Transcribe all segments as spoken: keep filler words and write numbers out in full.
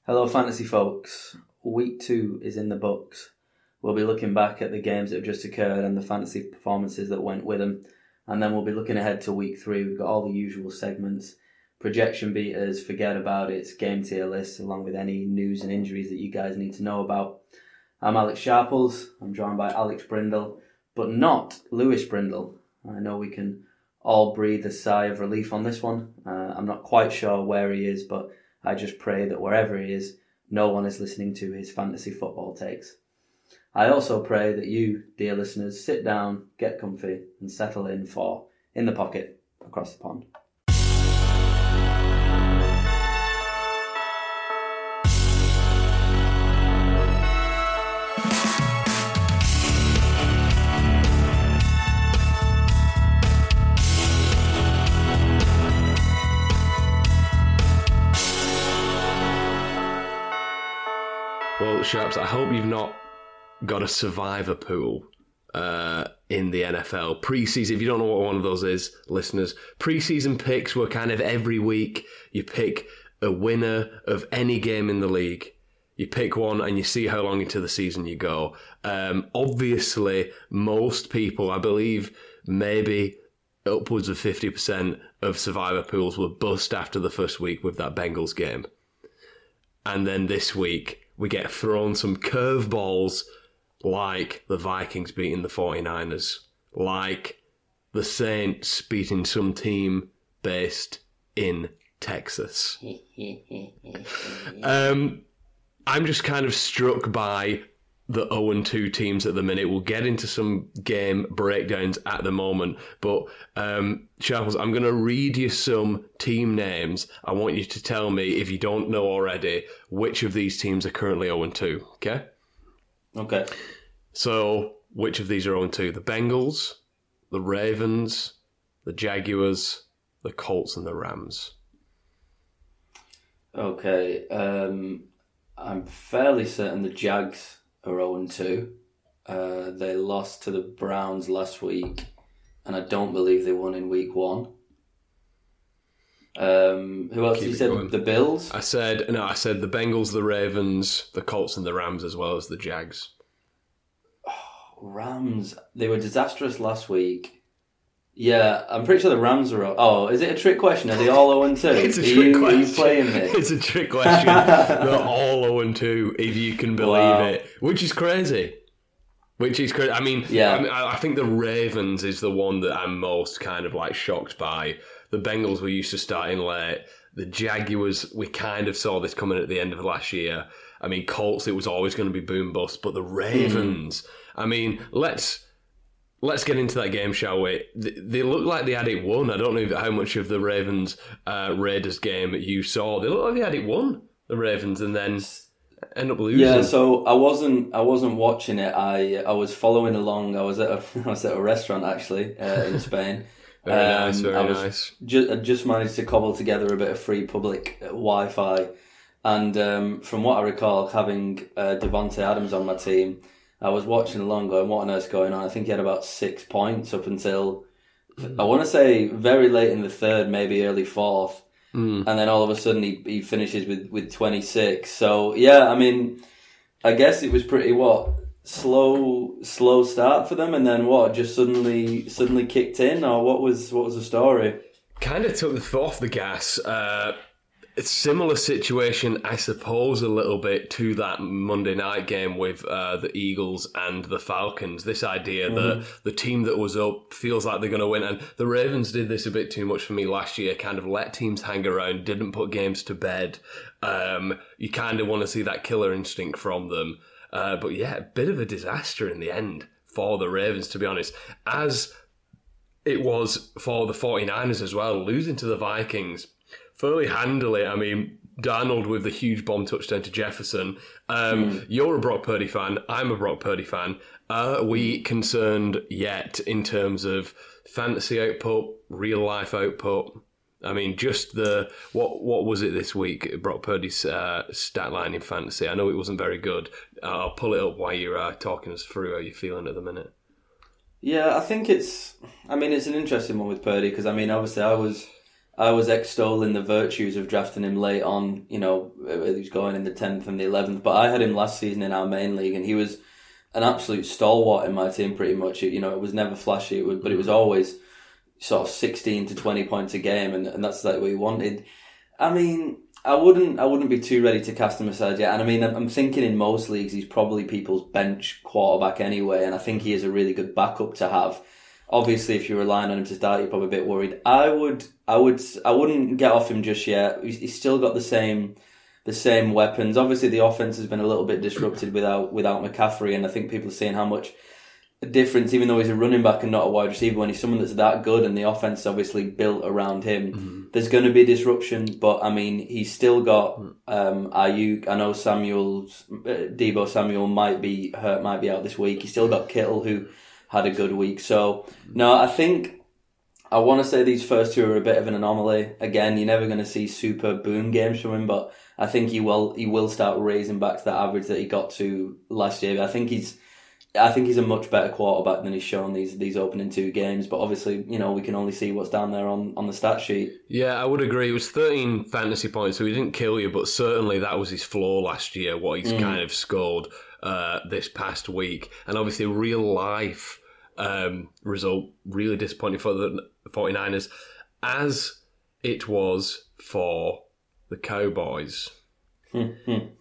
Hello, fantasy folks. Week two is in the books. We'll be looking back at the games that have just occurred and the fantasy performances that went with them. And then we'll be looking ahead to week three. We've got all the usual segments, projection beaters, forget about it, game tier lists, along with any news and injuries that you guys need to know about. I'm Alex Sharples. I'm joined by Alex Brindle, but not Lewis Brindle. I know we can all breathe a sigh of relief on this one. Uh, I'm not quite sure where he is, but I just pray that wherever he is, no one is listening to his fantasy football takes. I also pray that you, dear listeners, sit down, get comfy, and settle in for In the Pocket Across the Pond. Well, Sharps, I hope you've not got a survivor pool uh, in the N F L. Pre-season, if you don't know what one of those is, listeners, pre-season picks were kind of every week. You pick a winner of any game in the league. You pick one and you see how long into the season you go. Um, obviously, most people, I believe, maybe upwards of fifty percent of survivor pools were bust after the first week with that Bengals game. And then this week, we get thrown some curveballs like the Vikings beating the 49ers, like the Saints beating some team based in Texas. um, I'm just kind of struck by the oh and two teams at the minute. We'll get into some game breakdowns at the moment, but um, Sharples, I'm going to read you some team names. I want you to tell me, if you don't know already, which of these teams are currently oh and two, okay? Okay. So, which of these are oh and two? The Bengals, the Ravens, the Jaguars, the Colts, and the Rams. Okay. Um, I'm fairly certain the Jags are oh and two. Uh, they lost to the Browns last week, and I don't believe they won in week one. Um, who else? Keep You it said going. the Bills? I said, no, I said the Bengals, the Ravens, the Colts, and the Rams, as well as the Jags. Rams. They were disastrous last week. Yeah, I'm pretty sure the Rams are... Oh, is it a trick question? Are they all oh and two? It's a are trick you, question. Are you playing me? It's a trick question. They're all oh and two, if you can believe Wow. it. Which is crazy. Which is crazy. I mean, Yeah. I, mean I, I think the Ravens is the one that I'm most kind of like shocked by. The Bengals were used to starting late. The Jaguars, we kind of saw this coming at the end of last year. I mean, Colts, it was always going to be boom bust. But the Ravens, mm. I mean, let's... Let's get into that game, shall we? They look like they had it won. I don't know how much of the Ravens uh, Raiders game you saw. They look like they had it won, the Ravens, and then end up losing. Yeah, so I wasn't I wasn't watching it. I I was following along. I was at a I was at a restaurant actually uh, in Spain. very um, nice, very I was nice. Ju- I just managed to cobble together a bit of free public Wi-Fi, and um, from what I recall, having uh, Devontae Adams on my team, I was watching along going, what on earth's going on? I think he had about six points up until, I want to say, very late in the third, maybe early fourth. Mm. And then all of a sudden he, he finishes with, with twenty-six. So, yeah, I mean, I guess it was pretty, what, slow slow start for them? And then what, just suddenly suddenly kicked in? Or what was what was the story? Kind of took the foot off the gas. Uh, it's a similar situation, I suppose, a little bit to that Monday night game with uh, the Eagles and the Falcons. This idea mm-hmm. that the team that was up feels like they're going to win. And the Ravens did this a bit too much for me last year, kind of let teams hang around, didn't put games to bed. Um, you kind of want to see that killer instinct from them. Uh, but yeah, a bit of a disaster in the end for the Ravens, to be honest. As it was for the 49ers as well, losing to the Vikings fairly handily. I mean, Darnold with the huge bomb touchdown to Jefferson. Um, mm. You're a Brock Purdy fan. I'm a Brock Purdy fan. Are we concerned yet in terms of fantasy output, real life output? I mean, just the what what was it this week? Brock Purdy's uh, stat line in fantasy. I know it wasn't very good. Uh, I'll pull it up while you're uh, talking us through how you're feeling at the minute. Yeah, I think it's. I mean, it's an interesting one with Purdy because I mean, obviously, I was. I was extolling the virtues of drafting him late on, you know, he was going in the tenth and the eleventh, but I had him last season in our main league, and he was an absolute stalwart in my team pretty much. You know, it was never flashy, it was, but it was always sort of sixteen to twenty points a game, and, and that's like what he wanted. I mean, I wouldn't I wouldn't be too ready to cast him aside yet, and I mean, I'm thinking in most leagues he's probably people's bench quarterback anyway, and I think he is a really good backup to have. Obviously, if you're relying on him to start, you're probably a bit worried. I would, I would, I wouldn't get off him just yet. He's, he's still got the same, the same weapons. Obviously, the offense has been a little bit disrupted without without McCaffrey, and I think people are seeing how much difference, even though he's a running back and not a wide receiver, when he's someone that's that good, and the offense is obviously built around him. Mm-hmm. There's going to be disruption, but I mean, he's still got um, Ayuk. I know Samuel's uh, Deebo Samuel might be hurt, might be out this week. He's still got Kittle, who had a good week. So, no, I think I want to say these first two are a bit of an anomaly. Again, you're never going to see super boom games from him, but I think he will he will start raising back to that average that he got to last year. I think he's I think he's a much better quarterback than he's shown these these opening two games. But obviously, you know, we can only see what's down there on, on the stat sheet. Yeah, I would agree. It was thirteen fantasy points, so he didn't kill you, but certainly that was his floor last year, what he's mm. kind of scored uh, this past week. And obviously, real life Um, result really disappointing for the 49ers, as it was for the Cowboys. Let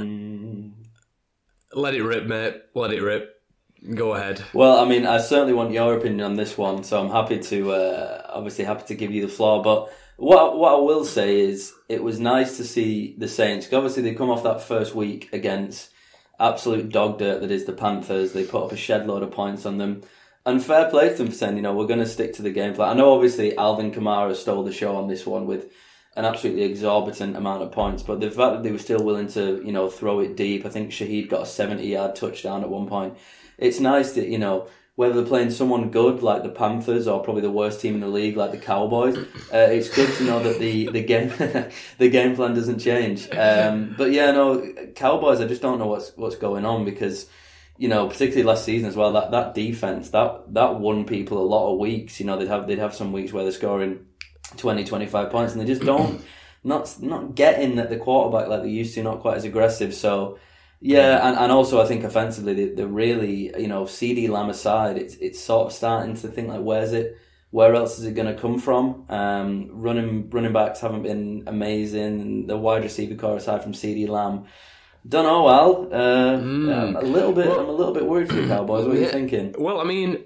it rip, mate. Let it rip. Go ahead. Well, I mean, I certainly want your opinion on this one, so I'm happy to, uh, obviously happy to give you the floor. But what what I will say is, it was nice to see the Saints, because obviously they come off that first week against absolute dog dirt that is the Panthers. They put up a shed load of points on them. And fair play to them for saying, you know, we're going to stick to the game plan. I know, obviously, Alvin Kamara stole the show on this one with an absolutely exorbitant amount of points, but the fact that they were still willing to, you know, throw it deep. I think Shaheed got a seventy-yard touchdown at one point. It's nice that, you know, whether they're playing someone good like the Panthers or probably the worst team in the league like the Cowboys, uh, it's good to know that the, the game the game plan doesn't change. Um, but yeah, no, Cowboys, I just don't know what's what's going on, because, you know, particularly last season as well, that, that defense, that that won people a lot of weeks. You know, they'd have they'd have some weeks where they're scoring twenty, twenty-five points, and they just don't, not not getting at the quarterback like they used to, not quite as aggressive. So, yeah, and, and also I think offensively, they, they're really, you know, CeeDee Lamb aside, it's it's sort of starting to think like, where's it, where else is it going to come from? Um, running running backs haven't been amazing, and the wide receiver core aside from CeeDee Lamb, don't know, Al. Uh, mm. I'm a little bit. Well, I'm a little bit worried for the Cowboys. What are yeah, you thinking? Well, I mean,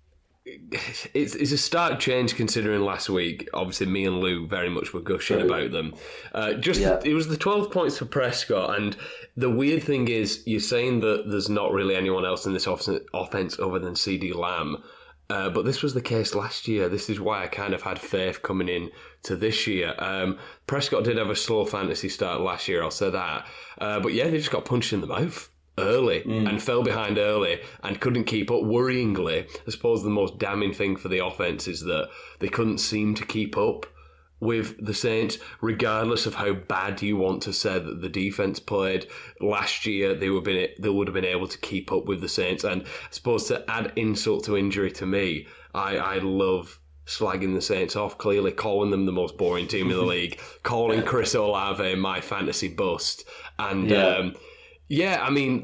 it's it's a stark change considering last week. Obviously, me and Lou very much were gushing True. about them. Uh, just yeah. the, it was the twelve points for Prescott, and the weird thing is, you're saying that there's not really anyone else in this offense other than CeeDee Lamb. Uh, but this was the case last year. This is why I kind of had faith coming in to this year. Um, Prescott did have a slow fantasy start last year, I'll say that. Uh, but yeah, they just got punched in the mouth early mm. and fell behind early and couldn't keep up. Worryingly, I suppose the most damning thing for the offense is that they couldn't seem to keep up with the Saints, regardless of how bad you want to say that the defense played last year. They would been they would have been able to keep up with the Saints. And I suppose to add insult to injury to me, I, I love slagging the Saints off, clearly calling them the most boring team in the league, calling Chris Olave my fantasy bust. And yeah, um, yeah I mean,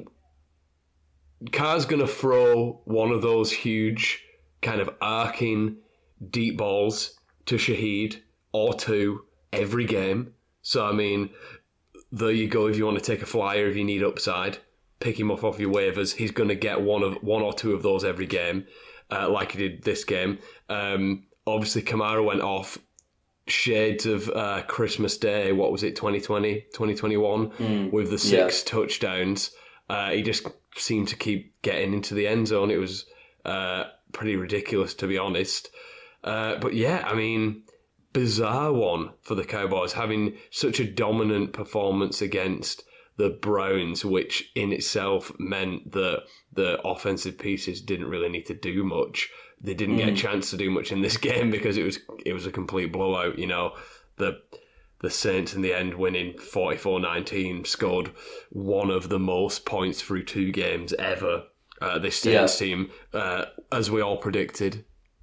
Carr's going to throw one of those huge kind of arcing deep balls to Shaheed or two every game. So, I mean, there you go. If you want to take a flyer, if you need upside, pick him up off your waivers. He's going to get one of one or two of those every game, uh, like he did this game. Um, obviously, Kamara went off. Shades of uh, Christmas Day, what was it, twenty twenty, twenty twenty-one, mm, with the six yeah. touchdowns. Uh, he just seemed to keep getting into the end zone. It was uh, pretty ridiculous, to be honest. Uh, but yeah, I mean, bizarre one for the Cowboys, having such a dominant performance against the Browns, which in itself meant that the offensive pieces didn't really need to do much. They didn't mm. get a chance to do much in this game because it was it was a complete blowout. You know, the the Saints in the end winning forty-four nineteen, scored one of the most points through two games ever. Uh, this Saints yeah. team, uh, as we all predicted.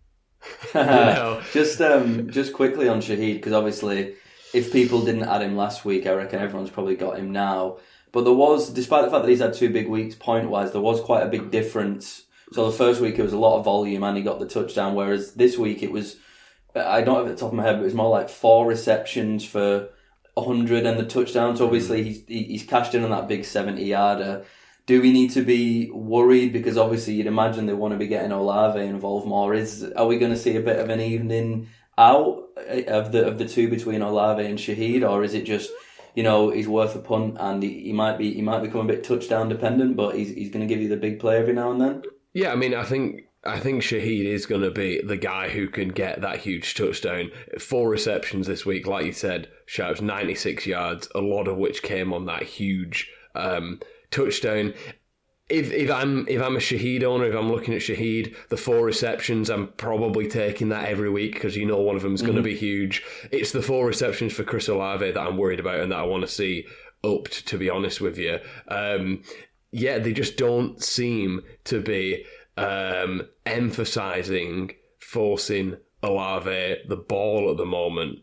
you know? just um, just quickly on Shahid, because obviously, if people didn't add him last week, I reckon everyone's probably got him now. But there was, despite the fact that he's had two big weeks point-wise, there was quite a big difference. So the first week it was a lot of volume and he got the touchdown, whereas this week it was, I don't have it at the top of my head, but it was more like four receptions for one hundred and the touchdown. So obviously he's, he's cashed in on that big seventy-yarder. Do we need to be worried? Because obviously you'd imagine they want to be getting Olave involved more. Is Are we going to see a bit of an evening out of the of the two between Olave and Shahid, or is it just, you know, he's worth a punt and he, he might be he might become a bit touchdown dependent, but he's he's going to give you the big play every now and then? Yeah, I mean, I think I think Shahid is going to be the guy who can get that huge touchdown. Four receptions this week, like you said, Sharps, ninety-six yards, a lot of which came on that huge um, touchdown. If if I'm if I'm a Shahid owner, if I'm looking at Shahid, the four receptions, I'm probably taking that every week because you know one of them is mm-hmm. going to be huge. It's the four receptions for Chris Olave that I'm worried about and that I want to see upped, to be honest with you. Um, yeah, they just don't seem to be um, emphasising forcing Olave the ball at the moment.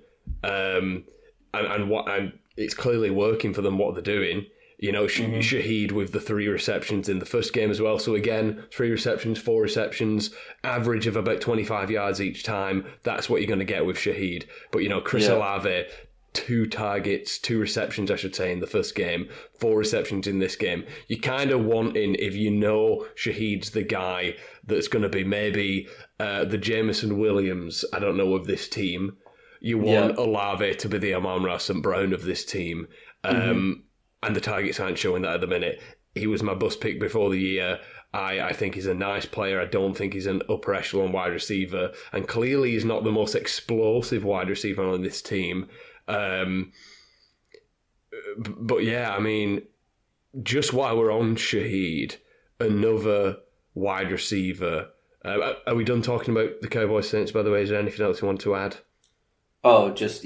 Um, and, and what and it's clearly working for them, what they're doing. You know, mm-hmm. Shahid with the three receptions in the first game as well. So again, three receptions, four receptions, average of about twenty-five yards each time. That's what you're going to get with Shahid. But, you know, Chris yeah. Olave, two targets, two receptions, I should say, in the first game, four receptions in this game. You kind of wanting, if you know Shahid's the guy that's going to be maybe uh, the Jameson Williams, I don't know, of this team. You want yeah. Olave to be the Amon-Ra Saint Brown of this team. Um, mm-hmm. And the targets aren't showing that at the minute. He was my bust pick before the year. I, I think he's a nice player. I don't think he's an upper echelon wide receiver. And clearly he's not the most explosive wide receiver on this team. Um, but yeah, I mean, just while we're on Shahid, another wide receiver. Uh, are we done talking about the Cowboys Saints, by the way? Is there anything else you want to add? Oh, just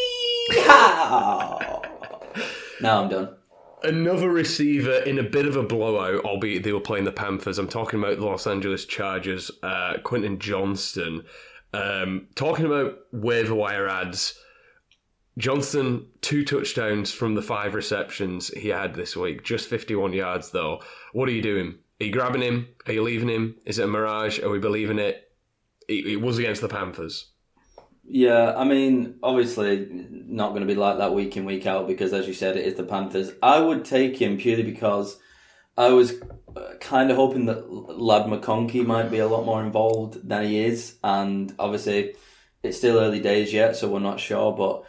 yee-haw! Now I'm done. Another receiver in a bit of a blowout, albeit they were playing the Panthers. I'm talking about the Los Angeles Chargers, uh, Quentin Johnston. Um, talking about waiver wire ads, Johnston, two touchdowns from the five receptions he had this week. Just fifty-one yards, though. What are you doing? Are you grabbing him? Are you leaving him? Is it a mirage? Are we believing it? It, it was against the Panthers. Yeah, I mean, obviously not going to be like that week in, week out because, as you said, it is the Panthers. I would take him purely because I was kind of hoping that Lad McConkey might be a lot more involved than he is. And obviously, it's still early days yet, so we're not sure. But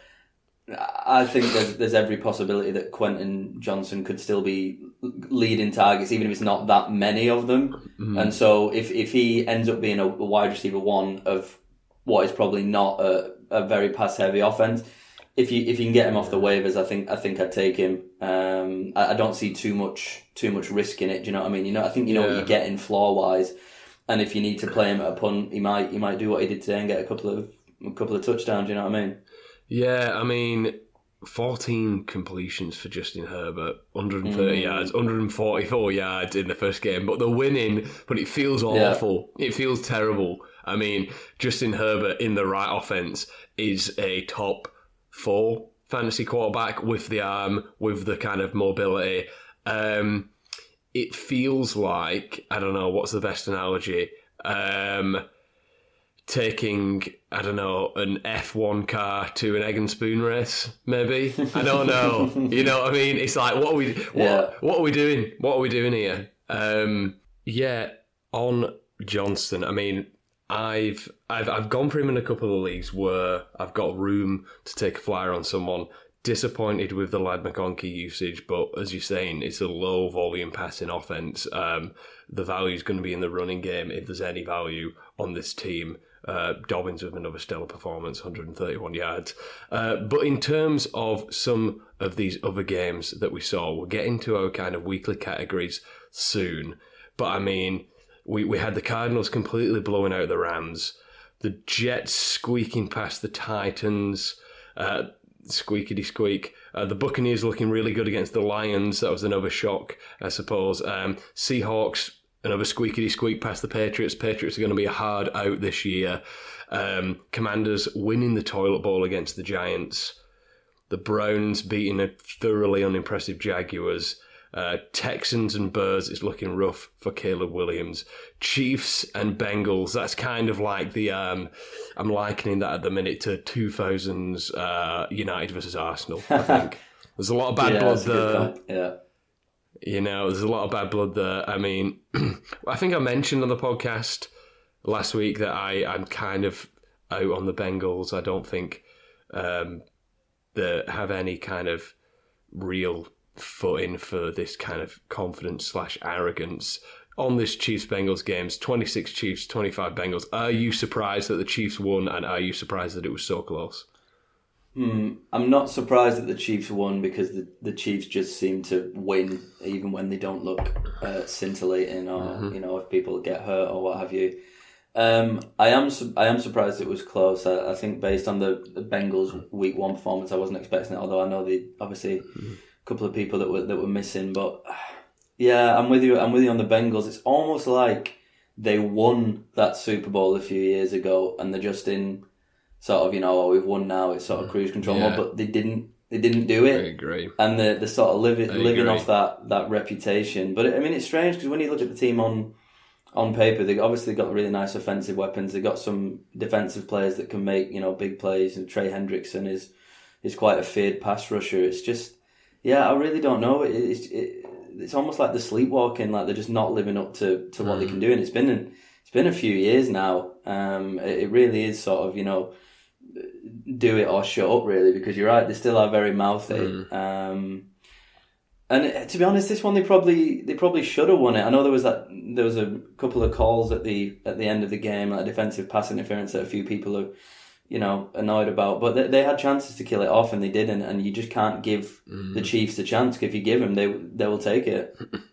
I think there's, there's every possibility that Quentin Johnston could still be leading targets, even if it's not that many of them. Mm-hmm. And so if, if he ends up being a, a wide receiver one of what is probably not a, a very pass heavy offense, if you if you can get him off the waivers, I think I think I'd take him. Um, I, I don't see too much too much risk in it. Do you know what I mean? You know, I think you know yeah. what you're getting floor wise, and if you need to play him at a punt, he might he might do what he did today and get a couple of a couple of touchdowns. You know what I mean? Yeah, I mean, fourteen completions for Justin Herbert, one hundred thirty mm. yards, one hundred forty-four yards in the first game, but they're winning. But it feels awful. Yeah. It feels terrible. I mean, Justin Herbert in the right offense is a top four fantasy quarterback with the arm, with the kind of mobility. Um, it feels like, I don't know, what's the best analogy? Um, taking, I don't know, an F one car to an egg and spoon race, maybe? I don't know. You know what I mean? It's like, what are we, what, yeah. what are we doing? What are we doing here? Um, yeah, on Johnston, I mean, I've I've I've gone for him in a couple of leagues where I've got room to take a flyer on someone. Disappointed with the Lad McConkey usage, but as you're saying, it's a low volume passing offense. Um, the value is going to be in the running game if there's any value on this team. Uh, Dobbins with another stellar performance, one hundred thirty-one yards. Uh, but in terms of some of these other games that we saw, we'll get into our kind of weekly categories soon. But I mean, We we had the Cardinals completely blowing out the Rams, the Jets squeaking past the Titans, uh, squeakity squeak. Uh, the Buccaneers looking really good against the Lions. That was another shock, I suppose. Um, Seahawks another squeakity squeak past the Patriots. Patriots are going to be a hard out this year. Um, Commanders winning the toilet bowl against the Giants. The Browns beating a thoroughly unimpressive Jaguars. Uh, Texans and Bears is looking rough for Caleb Williams. Chiefs and Bengals, that's kind of like the, um, I'm likening that at the minute to two thousands uh, United versus Arsenal, I think. There's a lot of bad yeah, blood that's a good there. point. Yeah. You know, there's a lot of bad blood there. I mean, I think I mentioned on the podcast last week that I, I'm kind of out on the Bengals. I don't think um, they have any kind of real footing for this kind of confidence slash arrogance on this Chiefs-Bengals games. twenty-six Chiefs, twenty-five Bengals. Are you surprised that the Chiefs won, and are you surprised that it was so close? Hmm. I'm not surprised that the Chiefs won because the, the Chiefs just seem to win even when they don't look uh, scintillating or mm-hmm. you know, if people get hurt or what have you. Um, I am su- I am surprised it was close. I, I think based on the, the Bengals week one performance, I wasn't expecting it. Although I know they obviously mm-hmm. a couple of people that were that were missing, but yeah, I'm with you. I'm with you on the Bengals. It's almost like they won that Super Bowl a few years ago, and they're just in sort of, you know, oh, we've won now. It's sort of cruise control yeah. mode, but they didn't. They didn't do it. I agree. And they're, they're sort of living living agree. off that, that reputation. But I mean, it's strange because when you look at the team on on paper, they obviously got really nice offensive weapons. They got some defensive players that can make, you know, big plays. And Trey Hendrickson is is quite a feared pass rusher. It's just, yeah, I really don't know. It, it's it, it's almost like they're sleepwalking, like they're just not living up to, to what mm. they can do. And it's been it's been a few years now. Um, it, it really is sort of, you know, do it or shut up, really, because you're right, they still are very mouthy. Mm. Um, and to be honest, this one they probably they probably should have won it. I know there was that there was a couple of calls at the at the end of the game, like defensive pass interference that a few people are, you know, annoyed about. But they, they had chances to kill it off and they didn't. And you just can't give mm. the Chiefs a chance. If you give them, they they will take it.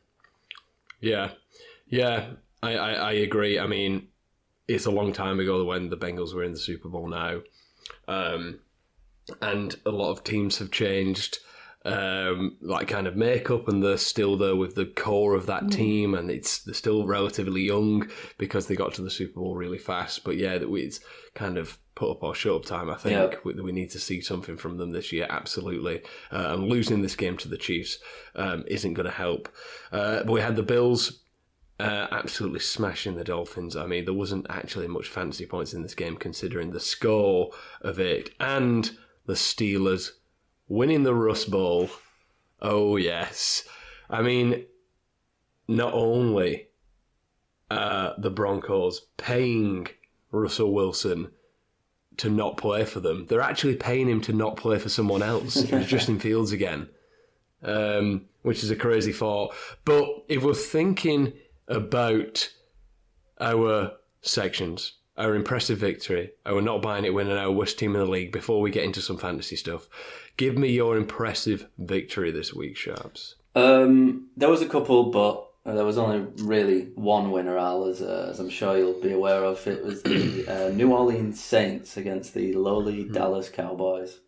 Yeah, yeah, I, I, I agree. I mean, it's a long time ago when the Bengals were in the Super Bowl now. Um, and a lot of teams have changed, um, like kind of makeup, and they're still there with the core of that mm. team, and it's they're still relatively young because they got to the Super Bowl really fast. But yeah, it's kind of put up or shut up time. I think yeah. we, we need to see something from them this year, absolutely. Uh, and losing this game to the Chiefs um, isn't going to help. Uh, but we had the Bills. Uh, absolutely smashing the Dolphins. I mean, there wasn't actually much fantasy points in this game considering the score of it. And the Steelers winning the Rust Bowl. Oh, yes. I mean, not only uh, the Broncos paying Russell Wilson to not play for them, they're actually paying him to not play for someone else. It was Justin Fields again, um, which is a crazy thought. But if we're thinking about our sections, our impressive victory, our not buying it win, and our worst team in the league, before we get into some fantasy stuff, give me your impressive victory this week, Sharps. Um, there was a couple, but there was only really one winner, Al, as, uh, as I'm sure you'll be aware of. It was the uh, New Orleans Saints against the lowly mm-hmm. Dallas Cowboys.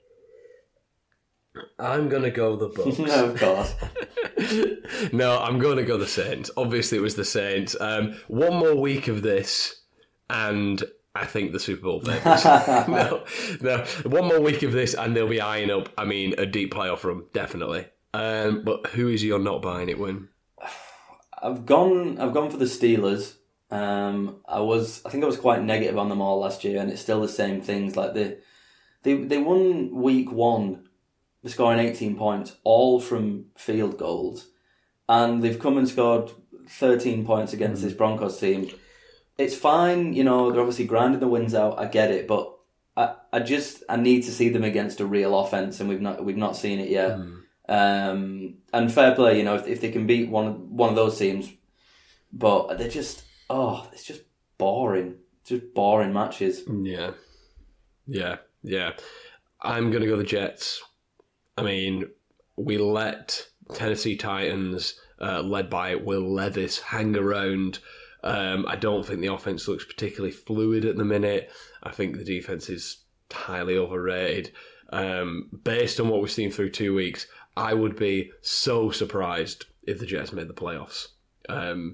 I'm going to go the Bucks. No, of course. No, I'm going to go the Saints. Obviously, it was the Saints. Um, one more week of this, and I think the Super Bowl favors. no, no. One more week of this, and they'll be eyeing up, I mean, a deep playoff run, definitely. Um, but who is your not buying it win? I've gone I've gone for the Steelers. Um, I was I think I was quite negative on them all last year, and it's still the same things. Like they they they won week one, scoring eighteen points, all from field goals. And they've come and scored thirteen points against mm. this Broncos team. It's fine, you know, they're obviously grinding the wins out, I get it, but I, I just I need to see them against a real offense, and we've not we've not seen it yet. Mm. Um, and fair play, you know, if if they can beat one of one of those teams, but they're just oh, it's just boring. Just boring matches. Yeah. Yeah, yeah. I'm gonna go the Jets. I mean, we let Tennessee Titans, uh, led by Will Levis, hang around. Um, I don't think the offense looks particularly fluid at the minute. I think the defense is highly overrated. Um, based on what we've seen through two weeks, I would be so surprised if the Jets made the playoffs. Um,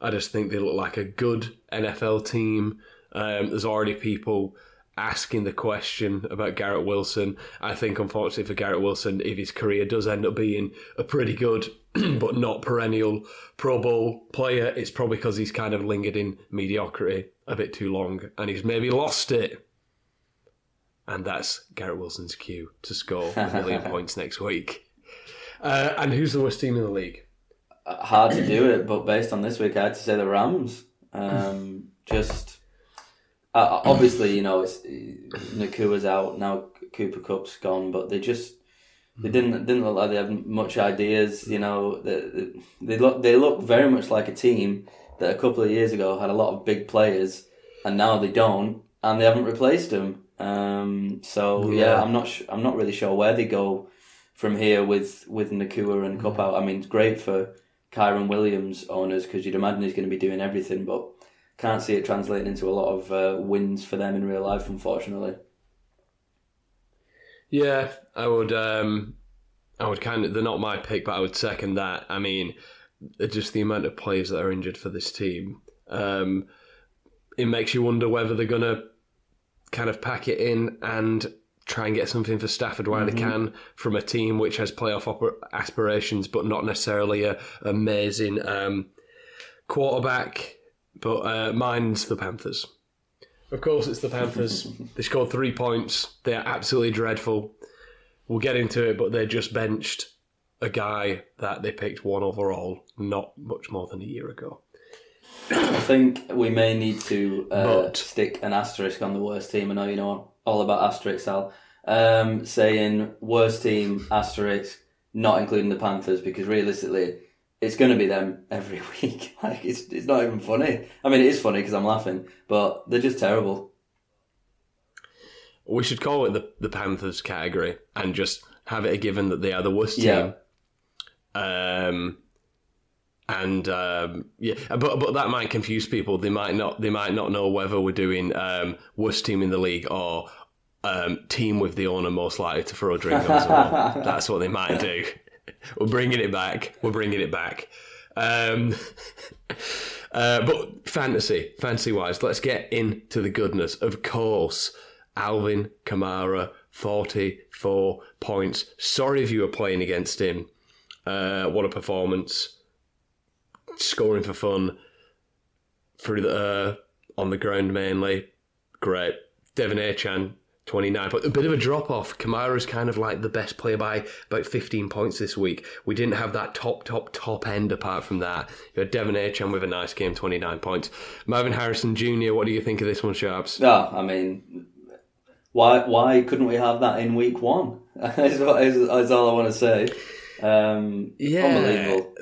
I just think they look like a good N F L team. Um, there's already people asking the question about Garrett Wilson. I think, unfortunately for Garrett Wilson, if his career does end up being a pretty good but not perennial Pro Bowl player, it's probably because he's kind of lingered in mediocrity a bit too long and he's maybe lost it. And that's Garrett Wilson's cue to score a million points next week. Uh, and who's the worst team in the league? Hard to do it, but based on this week, I had to say the Rams. Um, just uh, obviously, you know, it's Nakua's out now. Cooper Kupp's gone, but they just they didn't didn't look like they had much ideas. You know, they, they look they look very much like a team that a couple of years ago had a lot of big players, and now they don't, and they haven't replaced them. Um, so yeah, yeah I'm not sh- I'm not really sure where they go from here with with Nakua and Kupp out. I mean, it's great for Kyron Williams owners because you'd imagine he's going to be doing everything, but can't see it translating into a lot of uh, wins for them in real life, unfortunately. Yeah, I would. Um, I would kind of. They're not my pick, but I would second that. I mean, just the amount of players that are injured for this team, um, it makes you wonder whether they're going to kind of pack it in and try and get something for Stafford while mm-hmm. they can from a team which has playoff op- aspirations, but not necessarily a amazing um, quarterback. But uh, mine's the Panthers. Of course, it's the Panthers. They scored three points. They are absolutely dreadful. We'll get into it, but they just benched a guy that they picked one overall not much more than a year ago. I think we may need to uh, but, stick an asterisk on the worst team. I know you know all about asterisks, Al. Um, saying worst team, asterisk, not including the Panthers, because realistically, it's going to be them every week. Like it's it's not even funny. I mean, it is funny because I'm laughing, but they're just terrible. We should call it the, the Panthers category and just have it a given that they are the worst team. Yeah. Um, and um, yeah, but but that might confuse people. They might not they might not know whether we're doing um, worst team in the league or um, team with the owner most likely to throw a drink on someone. That's what they might do. We're bringing it back. We're bringing it back. Um, uh, but fantasy, fantasy-wise, let's get into the goodness. Of course, Alvin Kamara, forty-four points. Sorry if you were playing against him. Uh, what a performance. Scoring for fun. Through the, uh, on the ground mainly. Great. Devin Achane, twenty-nine, but a bit of a drop-off. Kamara's kind of like the best player by about fifteen points this week. We didn't have that top, top, top end apart from that. You had Devin Achane with a nice game, twenty-nine points. Marvin Harrison Junior, what do you think of this one, Sharps? No, I mean, why why couldn't we have that in week one? That's, what, is, that's all I want to say. Um, yeah. Unbelievable.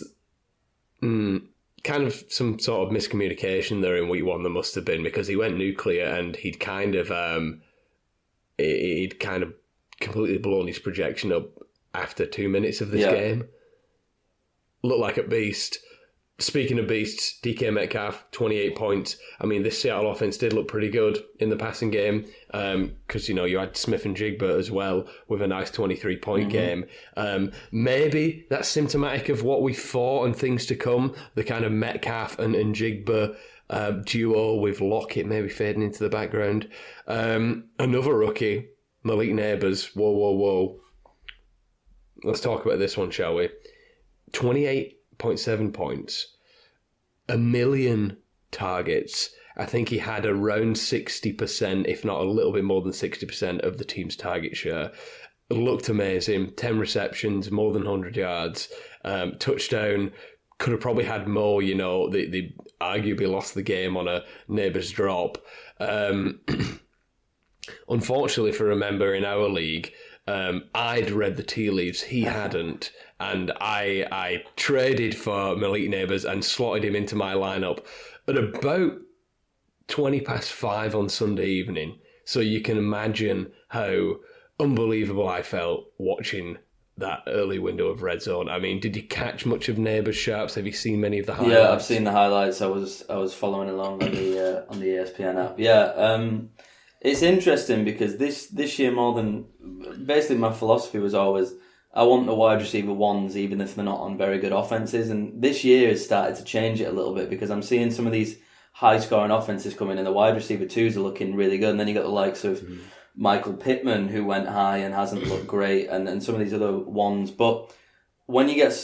Mm, kind of some sort of miscommunication there in week one there must have been, because he went nuclear and he'd kind of... Um, he'd kind of completely blown his projection up after two minutes of this yeah. game. Looked like a beast. Speaking of beasts, D K Metcalf, twenty-eight points. I mean, this Seattle offense did look pretty good in the passing game because, um, you know, you had Smith and Jigba as well with a nice twenty-three point mm-hmm. game. Um, maybe that's symptomatic of what we thought and things to come, the kind of Metcalf and, and Jigba Uh, duo with Lockett maybe fading into the background. Um, another rookie, Malik Neighbours. Whoa, whoa, whoa. Let's talk about this one, shall we? twenty-eight point seven points. A million targets. I think he had around sixty percent, if not a little bit more than sixty percent of the team's target share. Looked amazing. ten receptions, more than one hundred yards. Um, touchdown. Could have probably had more, you know. They, they arguably lost the game on a Neighbours drop. Um, unfortunately for a member in our league, um, I'd read the tea leaves. He hadn't. And I I traded for Malik Neighbours and slotted him into my lineup at about twenty past five on Sunday evening. So you can imagine how unbelievable I felt watching that early window of red zone. I mean, did you catch much of Neighbours, Sharps? Have you seen many of the highlights? Yeah, I've seen the highlights. I was I was following along on the uh, on the E S P N app. Yeah, um, it's interesting because this this year more than basically my philosophy was always I want the wide receiver ones, even if they're not on very good offenses. And this year has started to change it a little bit because I'm seeing some of these high scoring offenses coming in. The wide receiver twos are looking really good, and then you got the likes of mm. Michael Pittman, who went high and hasn't looked great, and, and some of these other ones. But when you get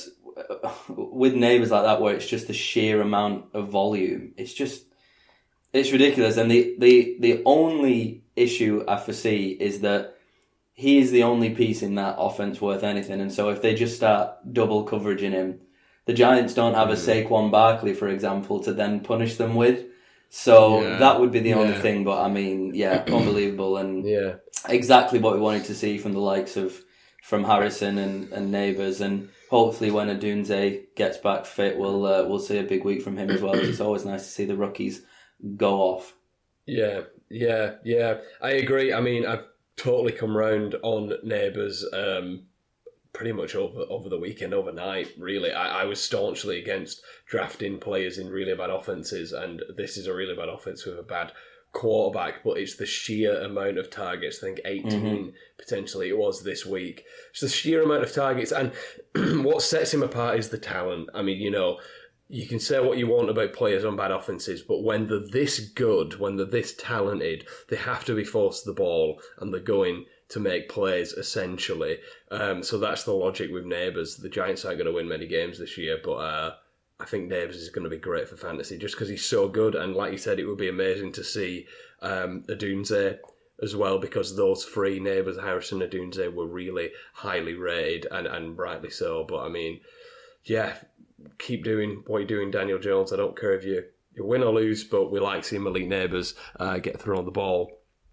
with neighbours like that, where it's just the sheer amount of volume, it's just it's ridiculous. And the the the only issue I foresee is that he is the only piece in that offense worth anything. And so if they just start double coveraging him, the Giants don't have a Saquon Barkley, for example, to then punish them with. So yeah. that would be the only yeah. thing. But I mean, yeah, unbelievable. And yeah. exactly what we wanted to see from the likes of from Harrison and, and Neighbours. And hopefully when Odunze gets back fit, we'll, uh, we'll see a big week from him as well. It's always nice to see the rookies go off. Yeah, yeah, yeah. I agree. I mean, I've totally come round on Neighbours um, pretty much over over the weekend, overnight, really. I, I was staunchly against drafting players in really bad offences, and this is a really bad offence with a bad quarterback, but it's the sheer amount of targets. I think eighteen mm-hmm. potentially it was this week. It's the sheer amount of targets, and what sets him apart is the talent. I mean, you know, you can say what you want about players on bad offences, but when they're this good, when they're this talented, they have to be forced the ball, and they're going to make plays, essentially. Um, so that's the logic with Neighbours. The Giants aren't going to win many games this year, but uh, I think Neighbours is going to be great for fantasy just because he's so good. And like you said, it would be amazing to see um, Odunze as well, because those three, Neighbours, Harrison, Odunze, were really highly rated, and, and rightly so. But I mean, yeah, keep doing what you're doing, Daniel Jones. I don't care if you, you win or lose, but we like seeing Malik Neighbours uh, get thrown the ball.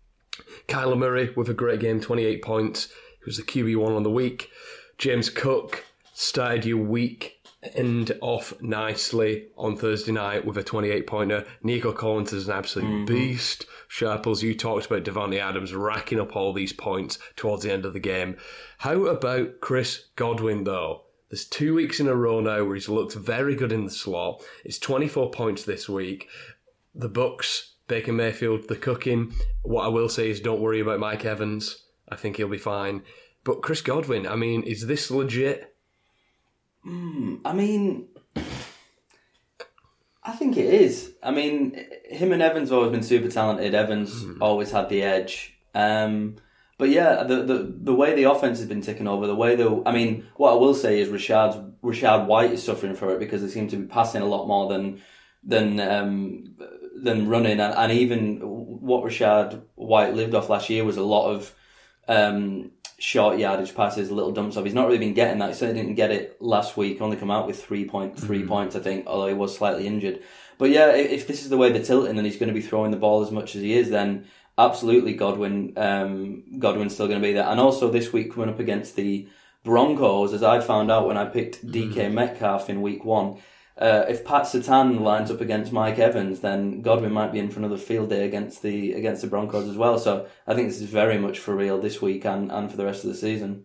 Kyler Murray with a great game, twenty-eight points. He was the Q B one on the week. James Cook started your week end off nicely on Thursday night with a twenty-eight pointer. Nico Collins is an absolute mm-hmm. beast. Sharples, you talked about Devontae Adams racking up all these points towards the end of the game. How about Chris Godwin, though? There's two weeks in a row now where he's looked very good in the slot. It's twenty-four points this week. The Bucks, Baker Mayfield, the cooking. What I will say is don't worry about Mike Evans. I think he'll be fine. But Chris Godwin, I mean, is this legit? Mm, I mean, I think it is. I mean, him and Evans have always been super talented. Evans mm. always had the edge. Um, but yeah, the, the the way the offense has been ticking over, the way the I mean, what I will say is Rashad Rashad White is suffering for it because they seem to be passing a lot more than than um, than running, and, and even what Rashad White lived off last year was a lot of um, short yardage passes, little dumps off. He's not really been getting that. He certainly didn't get it last week. Only come out with three point three mm. points, I think, although he was slightly injured. But yeah, if this is the way they're tilting and he's going to be throwing the ball as much as he is, then absolutely Godwin, um, Godwin's still going to be there. And also this week coming up against the Broncos, as I found out when I picked D K mm. Metcalf in week one, uh, if Pat Surtain lines up against Mike Evans, then Godwin might be in for another field day against the against the Broncos as well. So I think this is very much for real this week and, and for the rest of the season.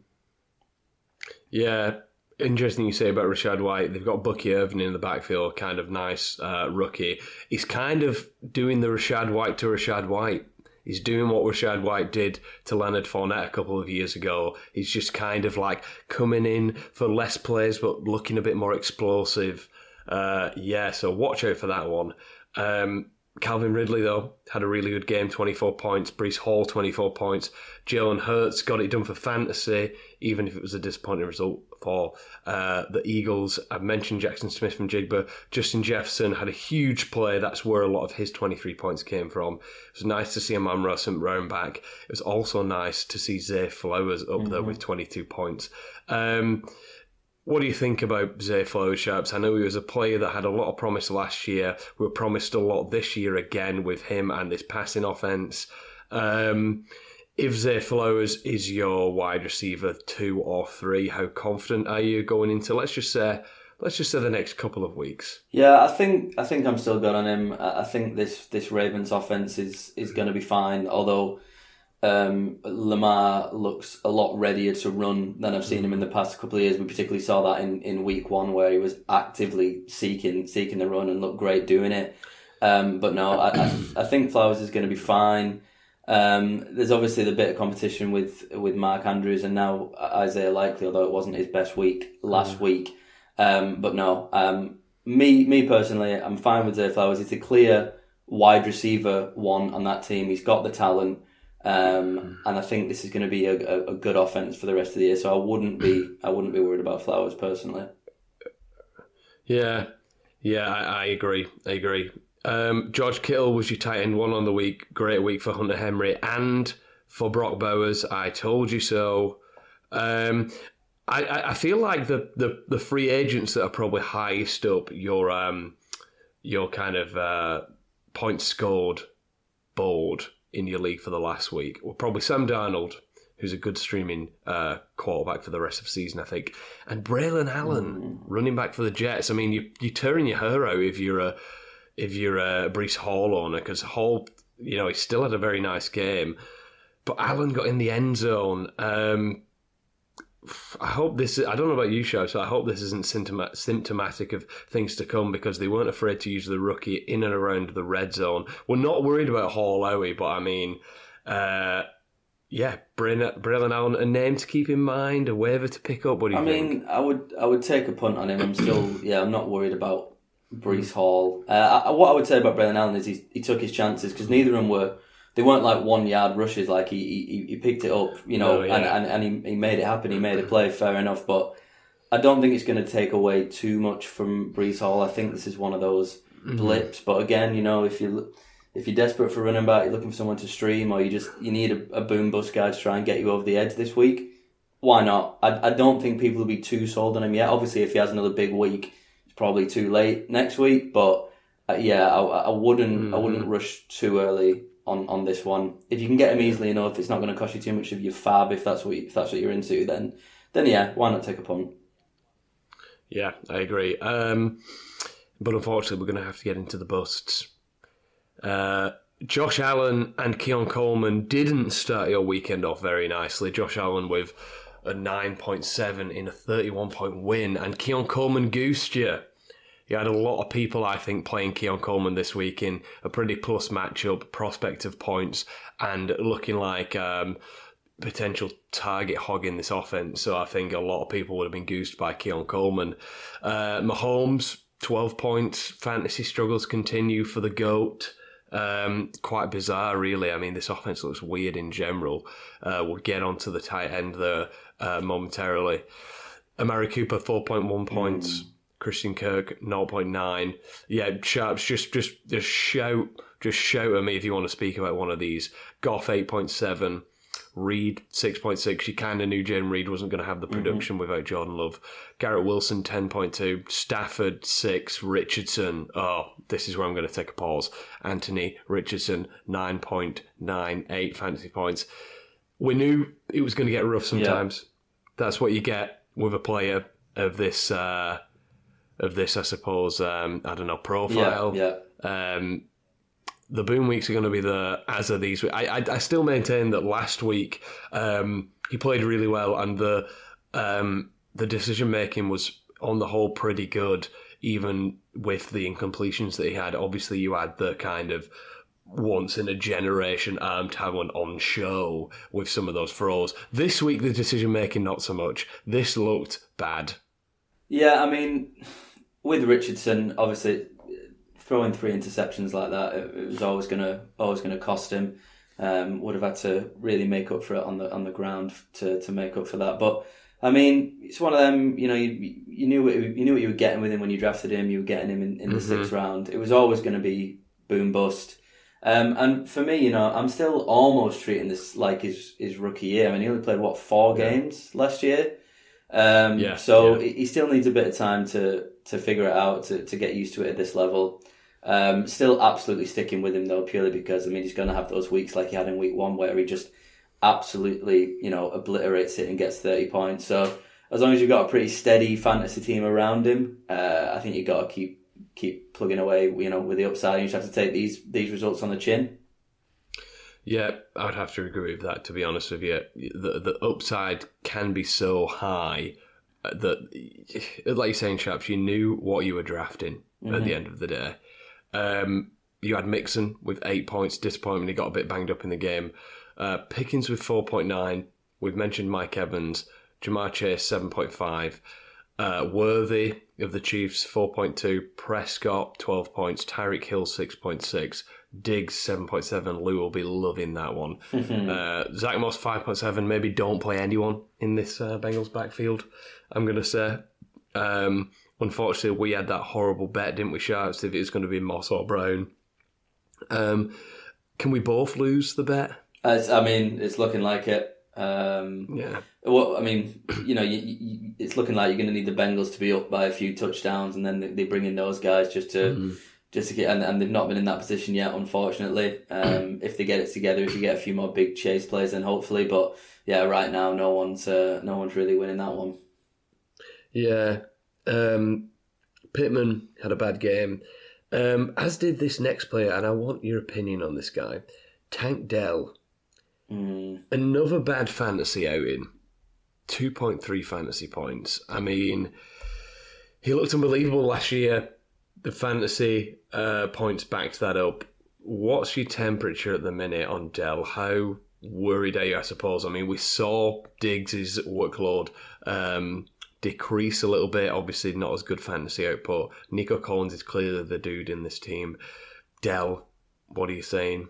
Yeah, interesting you say about Rashad White. They've got Bucky Irvin in the backfield, kind of nice uh, rookie. He's kind of doing the Rashad White to Rashad White. He's doing what Rashad White did to Leonard Fournette a couple of years ago. He's just kind of like coming in for less plays but looking a bit more explosive. Uh, yeah, so watch out for that one. Um, Calvin Ridley, though, had a really good game, twenty-four points. Breece Hall, twenty-four points. Jalen Hurts got it done for fantasy, even if it was a disappointing result for uh, the Eagles. I've mentioned Jackson Smith from Jigba. Justin Jefferson had a huge play. That's where a lot of his twenty-three points came from. It was nice to see Amon-Ra Saint Brown back. It was also nice to see Zay Flowers up mm-hmm. there with twenty-two points. Um... What do you think about Zay Flowers, Sharps? I know he was a player that had a lot of promise last year. We were promised a lot this year again with him and this passing offense. Um, if Zay Flowers is your wide receiver two or three, how confident are you going into, let's just say, let's just say the next couple of weeks? Yeah, I think I think I'm still good on him. I think this this Ravens offense is is going to be fine. Although Um, Lamar looks a lot readier to run than I've seen him in the past couple of years. We particularly saw that in, in week one where he was actively seeking seeking the run and looked great doing it. Um, but no, I, I, I think Flowers is going to be fine. Um, there's obviously the bit of competition with with Mark Andrews and now Isaiah Likely, although it wasn't his best week last mm. week. Um, but no, um, me me personally, I'm fine with Zay Flowers. He's a clear wide receiver one on that team. He's got the talent, um, and I think this is going to be a, a, a good offense for the rest of the year. So I wouldn't be I wouldn't be worried about Flowers personally. Yeah, yeah, I, I agree. I agree. Um, George Kittle was your tight end one on the week. Great week for Hunter Henry and for Brock Bowers. I told you so. Um, I, I feel like the, the, the free agents that are probably highest up your um your kind of uh, points scored board in your league for the last week were probably Sam Darnold, who's a good streaming uh, quarterback for the rest of the season, I think, and Braylon Allen, mm. running back for the Jets. I mean, you you're tearing your hair out if you're a if you're a Breece Hall owner, because Hall, you know, he still had a very nice game, but Allen got in the end zone. Um, I hope this is, I don't know about you, Shaw, so I hope this isn't symptomatic of things to come, because they weren't afraid to use the rookie in and around the red zone. We're not worried about Hall, are we? But I mean, uh, yeah, Braylon Allen, a name to keep in mind, a waiver to pick up. What do you I think? I mean, I would I would take a punt on him. I'm still, yeah, I'm not worried about Breece Hall. Uh, I, what I would say about Braylon Allen is he, he took his chances, because neither of them were, they weren't like one yard rushes. Like he he, he picked it up, you know, no, yeah. and, and, and he, he made it happen. He made a play, fair enough. But I don't think it's going to take away too much from Breece Hall. I think this is one of those blips. Mm-hmm. But again, you know, if you if you're desperate for running back, you're looking for someone to stream, or you just you need a, a boom bust guy to try and get you over the edge this week, why not? I I don't think people will be too sold on him yet. Obviously, if he has another big week, it's probably too late next week. But uh, yeah, I, I wouldn't mm-hmm. I wouldn't rush too early on, on this one. If you can get him easily enough, it's not going to cost you too much of your fab. If that's what you, if that's what you're into, then then yeah, why not take a punt? Yeah, I agree. Um, but unfortunately, we're going to have to get into the busts. Uh, Josh Allen and Keon Coleman didn't start your weekend off very nicely. Josh Allen with a nine point seven in a thirty-one point win, and Keon Coleman goosed you. You had a lot of people, I think, playing Keon Coleman this week in a pretty plus matchup, prospect of points, and looking like um, potential target hog in this offense. So I think a lot of people would have been goosed by Keon Coleman. Uh, Mahomes, twelve points. Fantasy struggles continue for the GOAT. Um, quite bizarre, really. I mean, this offense looks weird in general. Uh, we'll get onto the tight end there uh, momentarily. Amari Cooper, four point one points. Mm. Christian Kirk, zero point nine. Yeah, Sharps, just just just shout just shout at me if you want to speak about one of these. Goff, eight point seven. Reed, six point six. You kind of knew Jalen Reed wasn't going to have the production mm-hmm. without Jordan Love. Garrett Wilson, ten point two. Stafford, six. Richardson, oh, this is where I'm going to take a pause. Anthony Richardson, nine point nine eight fantasy points. We knew it was going to get rough sometimes. Yeah. That's what you get with a player of this... Uh, of this, I suppose, um, I don't know, profile. Yeah, yeah. Um, the boom weeks are going to be the as are these. I, I, I still maintain that last week um, he played really well, and the um, the decision making was on the whole pretty good, even with the incompletions that he had. Obviously, you had the kind of once in a generation arm talent on show with some of those throws. This week, the decision making not so much. This looked bad. Yeah, I mean, with Richardson, obviously throwing three interceptions like that, it, it was always gonna always gonna cost him. Um, would have had to really make up for it on the on the ground to, to make up for that. But I mean, it's one of them. You know, you you knew what you knew what you were getting with him when you drafted him. You were getting him in, in the mm-hmm. sixth round. It was always going to be boom bust. Um, and for me, you know, I'm still almost treating this like his his rookie year. I mean, he only played what four yeah. games last year. Um, yeah, so yeah. he still needs a bit of time to, to figure it out, to, to get used to it at this level. Um, still absolutely sticking with him though, purely because, I mean, he's going to have those weeks like he had in week one where he just absolutely, you know, obliterates it and gets thirty points. So as long as you've got a pretty steady fantasy team around him, uh, I think you've got to keep, keep plugging away, you know, with the upside. You just have to take these, these results on the chin. Yeah, I would have to agree with that, to be honest with you. The the upside can be so high that, like you're saying, Chaps, you knew what you were drafting mm-hmm. at the end of the day. Um, you had Mixon with eight points. Disappointment, he got a bit banged up in the game. Uh, Pickens with four point nine. We've mentioned Mike Evans. Jamar Chase, seven point five. Uh, Worthy of the Chiefs, four point two. Prescott, twelve points. Tyreek Hill, six point six. Diggs, seven point seven. Lou will be loving that one. uh, Zach Moss, five point seven. Maybe don't play anyone in this uh, Bengals backfield, I'm going to say. Um, unfortunately, we had that horrible bet, didn't we, Sharps, if it was going to be Moss or Brown. Um, can we both lose the bet? As, I mean, it's looking like it. Um, yeah. Well, I mean, you know, you, you, it's looking like you're going to need the Bengals to be up by a few touchdowns, and then they, they bring in those guys just to mm. just to get, and, and they've not been in that position yet, unfortunately. Um, if they get it together, if you get a few more big chase plays, then hopefully. But yeah, right now, no one's uh, no one's really winning that one. Yeah, um, Pittman had a bad game, um, as did this next player, and I want your opinion on this guy, Tank Dell. Mm. Another bad fantasy outing. two point three fantasy points. I mean, he looked unbelievable last year. The fantasy uh, points backed that up. What's your temperature at the minute on Dell? How worried are you, I suppose? I mean, we saw Diggs' workload um, decrease a little bit. Obviously, not as good fantasy output. Nico Collins is clearly the dude in this team. Dell, what are you saying?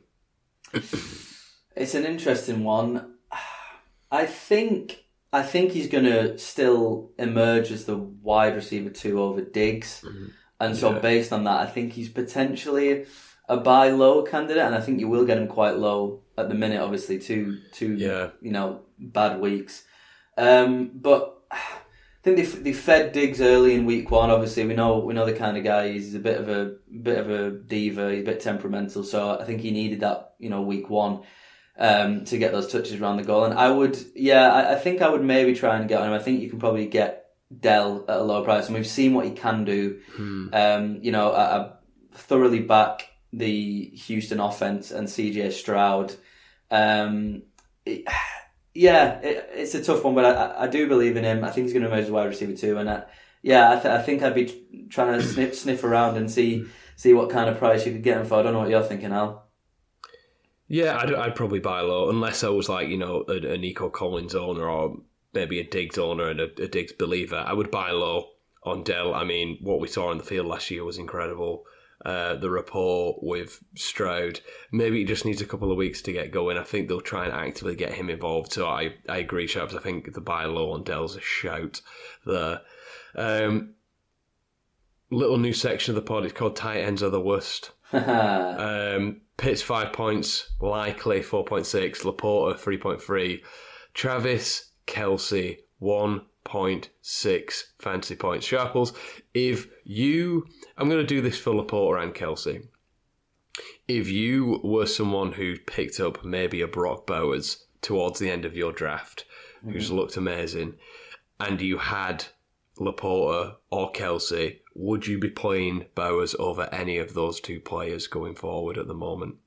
It's an interesting one. I think I think he's going to still emerge as the wide receiver two over Diggs. Mm-hmm. And so yeah. based on that, I think he's potentially a buy low candidate, and I think you will get him quite low at the minute, obviously, two, two yeah. you know, bad weeks. Um, but I think they, they fed Diggs early in week one. Obviously, we know we know the kind of guy he is. He's a bit of a bit of a diva. He's a bit temperamental. So I think he needed that, you know, week one. Um, to get those touches around the goal. And I would, yeah, I, I think I would maybe try and get on him. I think you can probably get Dell at a low price, and we've seen what he can do. Hmm. Um, you know, I, I thoroughly back the Houston offense and C J Stroud. Um, it, yeah, it, it's a tough one, but I, I do believe in him. I think he's going to emerge as wide receiver too. And I, yeah, I, th- I think I'd be trying to sniff, sniff around and see see what kind of price you could get him for. I don't know what you're thinking, Al. Yeah, I'd, I'd probably buy low, unless I was like, you know, a, a Nico Collins owner or maybe a Diggs owner and a, a Diggs believer. I would buy low on Dell. I mean, what we saw on the field last year was incredible. Uh, the rapport with Stroud. Maybe he just needs a couple of weeks to get going. I think they'll try and actively get him involved. So I, I agree, Sharps. I think the buy low on Dell's a shout there. Um, little new section of the pod. It's called Tight Ends Are the Worst. um, Pitts five points, Likely four point six, Laporta three point three, Travis Kelce one point six fantasy points. Sharples, if you, I'm going to do this for Laporta and Kelce. If you were someone who picked up maybe a Brock Bowers towards the end of your draft, mm-hmm. who's looked amazing, and you had Laporta or Kelce, would you be playing Bowers over any of those two players going forward at the moment?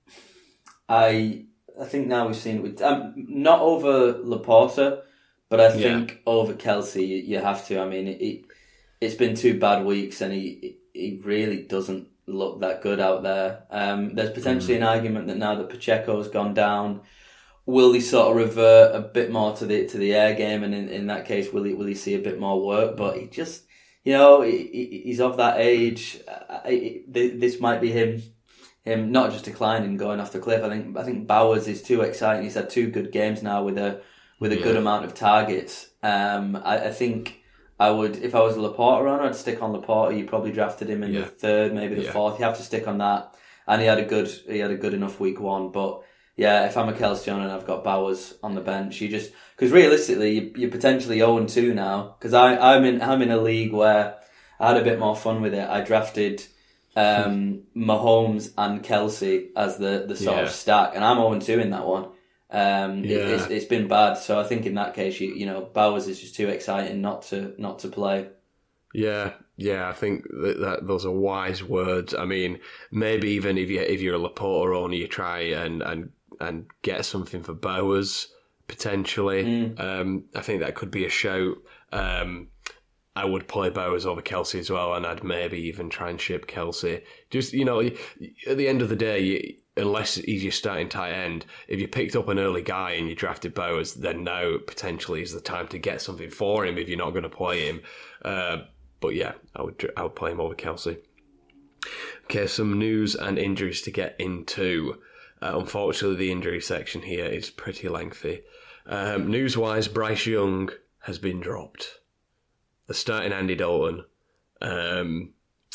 I I think now we've seen it with, um, not over Laporta, but I think yeah. over Kelce you, you have to. I mean, it, it, it's been two bad weeks and he he really doesn't look that good out there. Um, there's potentially mm. an argument that now that Pacheco's gone down, will he sort of revert a bit more to the to the air game, and in, in that case, will he will he see a bit more work? But he just, you know, he, he's of that age. I, this might be him, him not just declining, going off the cliff. I think I think Bowers is too exciting. He's had two good games now with a with a yeah. good amount of targets. Um, I, I think I would, if I was a Laporta owner, I'd stick on Laporta. You probably drafted him in yeah. the third, maybe the yeah. fourth. You have to stick on that. And he had a good he had a good enough week one, but. Yeah, if I'm a Kelce owner and I've got Bowers on the bench, you just because realistically you, you're potentially oh and two now. Because I I'm in I'm in a league where I had a bit more fun with it. I drafted um, Mahomes and Kelce as the, the sort yeah. of stack, and I'm oh and two in that one. Um, yeah. it, it's it's been bad, so I think in that case, you you know, Bowers is just too exciting not to not to play. Yeah, yeah, I think that, that those are wise words. I mean, maybe even if you if you're a Laporta owner, you try and and. and get something for Bowers, potentially. Mm. Um, I think that could be a shout. Um, I would play Bowers over Kelsey as well, and I'd maybe even try and ship Kelsey. Just, you know, at the end of the day, you, unless he's your starting tight end, if you picked up an early guy and you drafted Bowers, then now potentially is the time to get something for him if you're not going to play him. Uh, but yeah, I would I would play him over Kelsey. Okay, some news and injuries to get into. Uh, unfortunately, the injury section here is pretty lengthy. Um, news-wise, Bryce Young has been dropped. The starting Andy Dalton. Um,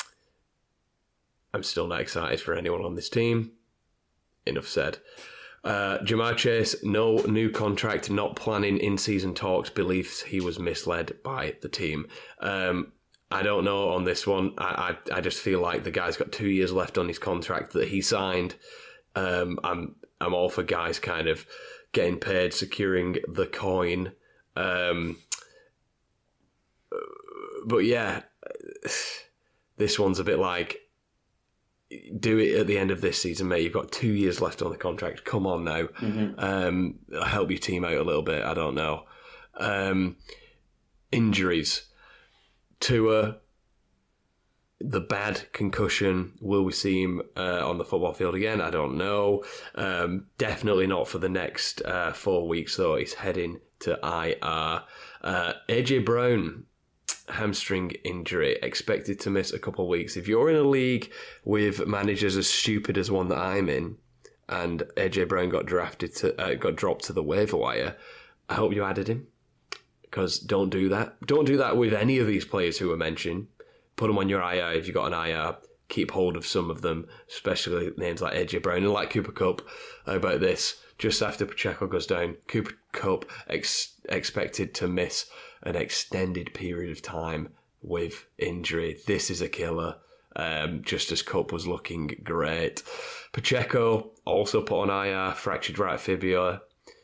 I'm still not excited for anyone on this team. Enough said. Uh, Jamar Chase, no new contract, not planning in-season talks, believes he was misled by the team. Um, I don't know on this one. I, I I just feel like the guy's got two years left on his contract that he signed. Um, I'm I'm all for guys kind of getting paid, securing the coin. Um, but yeah, this one's a bit like, do it at the end of this season, mate. You've got two years left on the contract. Come on now. Mm-hmm. Um, help your team out a little bit. I don't know. Um, injuries. Tua, the bad concussion. Will we see him uh, on the football field again? I don't know. Um, definitely not for the next uh, four weeks, though. He's heading to I R. Uh, A J Brown, hamstring injury, expected to miss a couple of weeks. If you're in a league with managers as stupid as one that I'm in, and A J Brown got drafted to uh, got dropped to the waiver wire, I hope you added him, because don't do that. Don't do that with any of these players who were mentioned. Put them on your I R if you've got an I R. Keep hold of some of them, especially names like A J Brown and like Cooper Kupp. How about this? Just after Pacheco goes down, Cooper Kupp ex- expected to miss an extended period of time with injury. This is a killer. Um, just as Kupp was looking great. Pacheco also put on I R, fractured right fibula.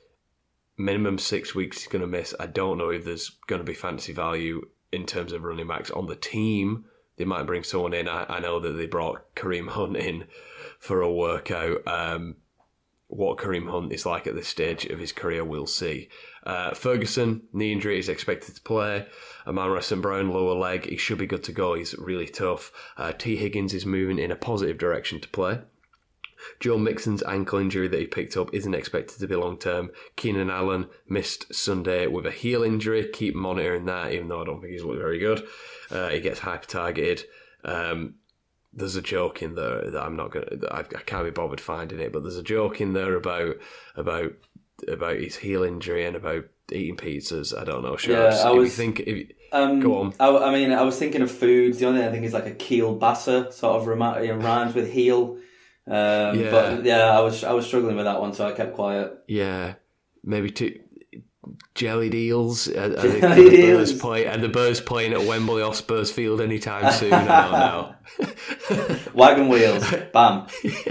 Minimum six weeks he's going to miss. I don't know if there's going to be fantasy value in terms of running backs on the team. They might bring someone in. I, I know that they brought Kareem Hunt in for a workout. Um, what Kareem Hunt is like at this stage of his career, we'll see. Uh, Ferguson, knee injury, is expected to play. Amon-Ra Saint Brown, lower leg, he should be good to go. He's really tough. Uh, T. Higgins is moving in a positive direction to play. Joe Mixon's ankle injury that he picked up isn't expected to be long-term. Keenan Allen missed Sunday with a heel injury. Keep monitoring that, even though I don't think he's looked very good. Uh, he gets hyper-targeted. Um, there's a joke in there that I'm not gonna. That I, I can't be bothered finding it, but there's a joke in there about about about his heel injury and about eating pizzas. I don't know. Sure. Yeah, I was, if you think, if, um, go on. I, I mean, I was thinking of foods. The only thing I think is like a kielbasa, sort of remi- you know, rhymes with heel. Um, yeah. But yeah, I was I was struggling with that one, so I kept quiet. Yeah, maybe two. Jellied eels, uh, Jellied and, the eels. Birds play, and the Birds playing at Wembley or Spurs Field anytime soon. I don't know. Wagon wheels, bam.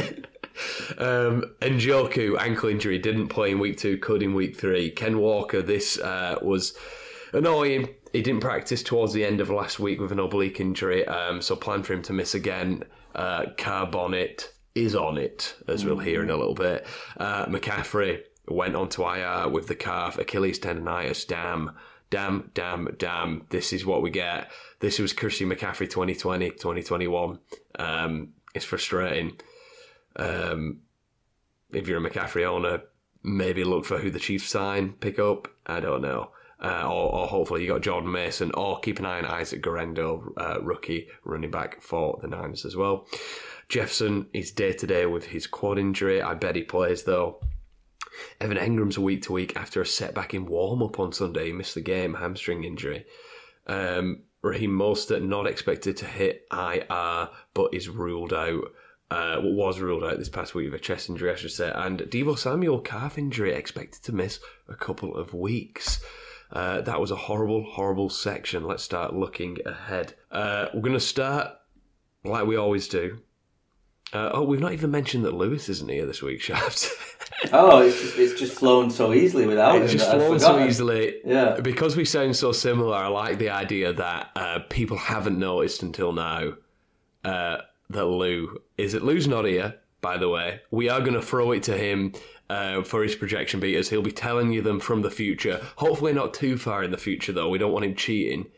um, Njoku, ankle injury, didn't play in week two, could in week three. Ken Walker, this uh, was annoying. He didn't practice towards the end of last week with an oblique injury, um, so plan for him to miss again. Uh, Carbonnet is on it, as we'll hear in a little bit. Uh, McCaffrey went on to I R with the calf, Achilles tendonitis. Damn, damn, damn, damn. This is what we get. This was Christian McCaffrey twenty twenty, twenty twenty-one. Um, it's frustrating. Um, if you're a McCaffrey owner, maybe look for who the Chiefs sign, pick up. I don't know. Uh, or, or hopefully you got Jordan Mason, or keep an eye on Isaac Guerrero, uh, rookie running back for the Niners as well. Jefferson is day-to-day with his quad injury. I bet he plays, though. Evan Engram's week to week after a setback in warm-up on Sunday. He missed the game, hamstring injury. Um, Raheem Mostert not expected to hit I R, but is ruled out. Uh, was ruled out this past week with a chest injury, I should say. And Deebo Samuel, calf injury, expected to miss a couple of weeks. Uh, that was a horrible, horrible section. Let's start looking ahead. Uh, we're going to start like we always do. Uh, oh, we've not even mentioned that Lewis isn't here this week, Shaft. Oh, it's just, it's just flown so easily without It's him. just that flown so easily. Yeah. Because we sound so similar, I like the idea that uh, people haven't noticed until now uh, that Lou is it. Lou's not here, by the way. We are going to throw it to him uh, for his projection beaters. He'll be telling you them from the future. Hopefully not too far in the future, though. We don't want him cheating.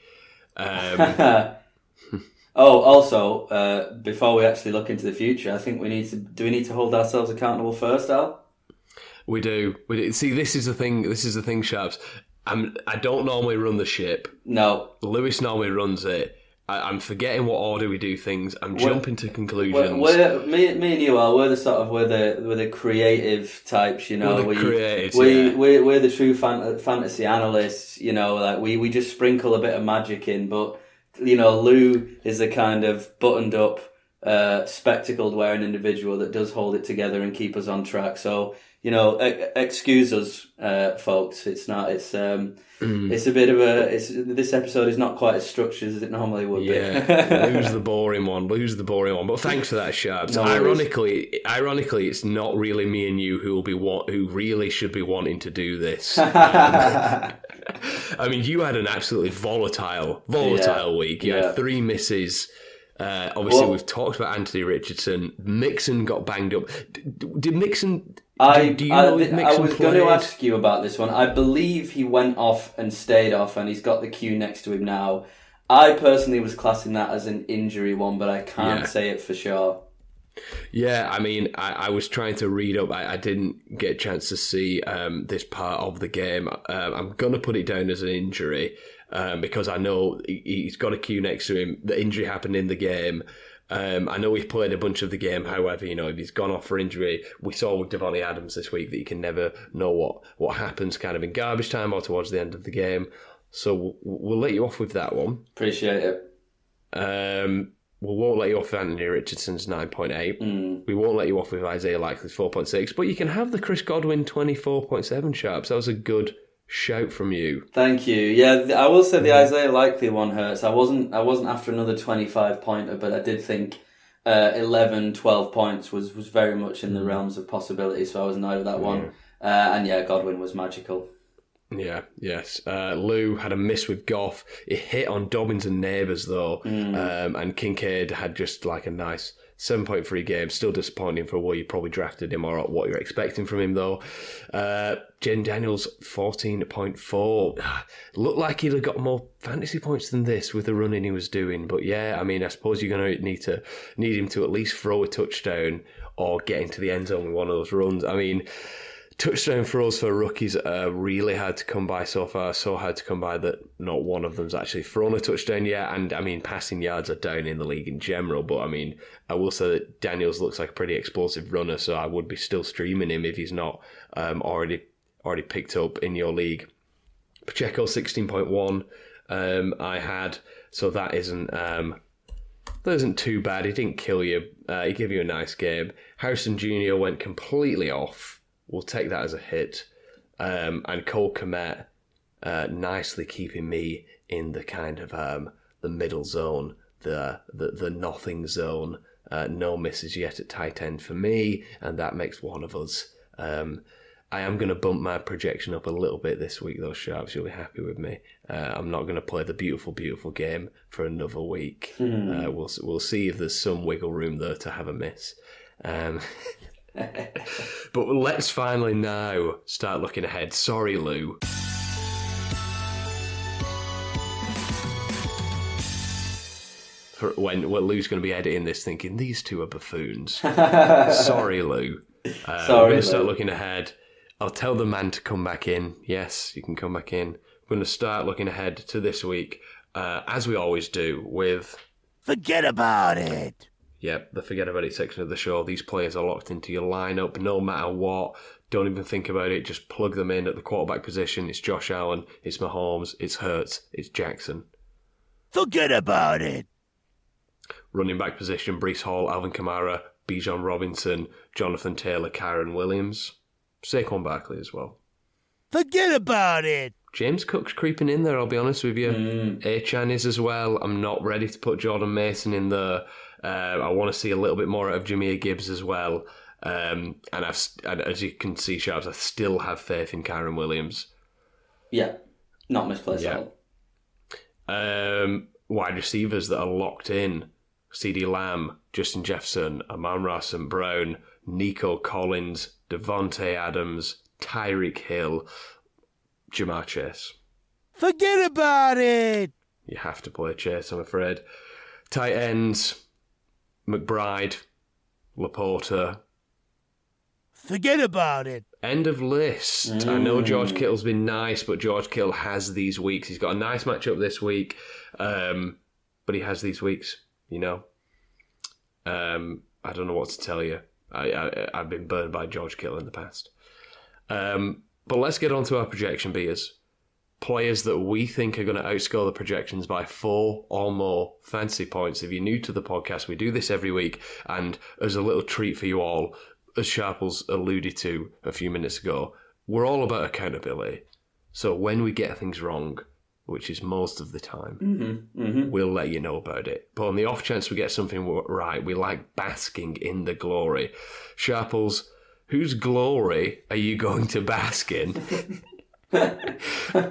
Um, oh, also, uh, before we actually look into the future, I think we need to. Do we need to hold ourselves accountable first, Al? We do. We do. See, this is the thing. This is the thing, Sharps. I'm. I don't normally run the ship. No. Lewis normally runs it. I, I'm forgetting what order we do things. I'm we're, jumping to conclusions. We're, we're, me, me and you are. We're the sort of we're the we're the creative types. You know, we're the we, creatives. We yeah. we're, we're the true fan, fantasy analysts. You know, like we, we just sprinkle a bit of magic in. But you know, Lou is the kind of buttoned up, uh, spectacled wearing individual that does hold it together and keep us on track. So. You know, e- excuse us, uh, folks. It's not. It's um, mm. it's a bit of a. It's this episode is not quite as structured as it normally would yeah. be. Yeah, Lou's the boring one. Lou's the boring one. But thanks for that, Sharps. No ironically, ironically, it's not really me and you who will be want, who really should be wanting to do this. um, I mean, you had an absolutely volatile, volatile yeah. week. You yeah. had three misses. Uh, obviously, well, we've talked about Anthony Richardson. Mixon got banged up. Did, did Mixon? I, do, do you I, know if Mixon I was played? going to ask you about this one. I believe he went off and stayed off, and he's got the queue next to him now. I personally was classing that as an injury one, but I can't yeah. say it for sure. Yeah, I mean, I, I was trying to read up. I, I didn't get a chance to see um, this part of the game. Um, I'm going to put it down as an injury. Um, because I know he, he's got a queue next to him. The injury happened in the game. Um, I know he played a bunch of the game. However, you know, if he's gone off for injury, we saw with Devontae Adams this week that you can never know what, what happens kind of in garbage time or towards the end of the game. So we'll, we'll let you off with that one. Appreciate it. Um, we won't let you off with Anthony Richardson's nine point eight. Mm. We won't let you off with Isaiah Likely's four point six. But you can have the Chris Godwin twenty-four point seven Sharps. That was a good shout from you. Thank you. Yeah, I will say the mm-hmm. Isaiah Likely one hurts. I wasn't I wasn't after another twenty-five pointer, but I did think uh, eleven, twelve points was, was very much in the realms of possibility, so I was annoyed with that yeah. one. Uh, and yeah, Godwin was magical. Yeah, yes. Uh, Lou had a miss with Goff. It hit on Dobbins and Neighbours, though. Mm. Um, and Kincaid had just like a nice seven point three game. Still disappointing for where you probably drafted him or what you're expecting from him, though. Uh, Jen Daniels, fourteen point four. Looked like he'd have got more fantasy points than this with the running he was doing. But yeah, I mean, I suppose you're going to need to need him to at least throw a touchdown or get into the end zone with one of those runs. I mean, touchdown throws for rookies are really hard to come by so far. So hard to come by that not one of them's actually thrown a touchdown yet. And I mean, passing yards are down in the league in general. But I mean, I will say that Daniels looks like a pretty explosive runner. So I would be still streaming him if he's not um, already already picked up in your league. Pacheco sixteen point one. Um, I had so that isn't um, that isn't too bad. He didn't kill you. Uh, he gave you a nice game. Harrison Junior went completely off. We'll take that as a hit. Um, and Cole Kmet uh, nicely keeping me in the kind of um, the middle zone, the the, the nothing zone. Uh, no misses yet at tight end for me, and that makes one of us. Um, I am going to bump my projection up a little bit this week, though, Sharps. You'll be happy with me. Uh, I'm not going to play the beautiful, beautiful game for another week. Mm. Uh, we'll we'll see if there's some wiggle room there to have a miss. Um, but let's finally now start looking ahead. Sorry, Lou. For when well, Lou's going to be editing this thinking, these two are buffoons. Sorry, Lou. Uh, Sorry, we're going to start looking ahead. I'll tell the man to come back in. Yes, you can come back in. We're going to start looking ahead to this week, uh, as we always do, with... Forget about it. Yep, the forget about it section of the show. These players are locked into your lineup no matter what. Don't even think about it. Just plug them in at the quarterback position. It's Josh Allen, it's Mahomes, it's Hurts, it's Jackson. Forget about it. Running back position, Breece Hall, Alvin Kamara, Bijan Robinson, Jonathan Taylor, Kyren Williams. Saquon Barkley as well. Forget about it. James Cook's creeping in there, I'll be honest with you. Mm. Achan is as well. I'm not ready to put Jordan Mason in there. Uh, I want to see a little bit more out of Jahmyr Gibbs as well. Um, and, I've, and as you can see, Sharps, I still have faith in Kyren Williams. Yeah, not misplaced yeah. at all. Um, wide receivers that are locked in. CeeDee Lamb, Justin Jefferson, Amon-Ra Saint Brown, Nico Collins, Devontae Adams, Tyreek Hill, Jamar Chase. Forget about it. You have to play Chase, I'm afraid. Tight ends, McBride, Laporta. Forget about it. End of list. Mm. I know George Kittle's been nice, but George Kittle has these weeks. He's got a nice matchup this week, um, but he has these weeks, you know. Um, I don't know what to tell you. I, I, I've been burned by George Kittle in the past. Um, but let's get on to our projection beaters. Players that we think are going to outscore the projections by four or more fantasy points. If you're new to the podcast, we do this every week, and as a little treat for you all, as Sharples alluded to a few minutes ago, we're all about accountability. So when we get things wrong, which is most of the time, mm-hmm, mm-hmm. we'll let you know about it. But on the off chance we get something right, we like basking in the glory. Sharples, whose glory are you going to bask in at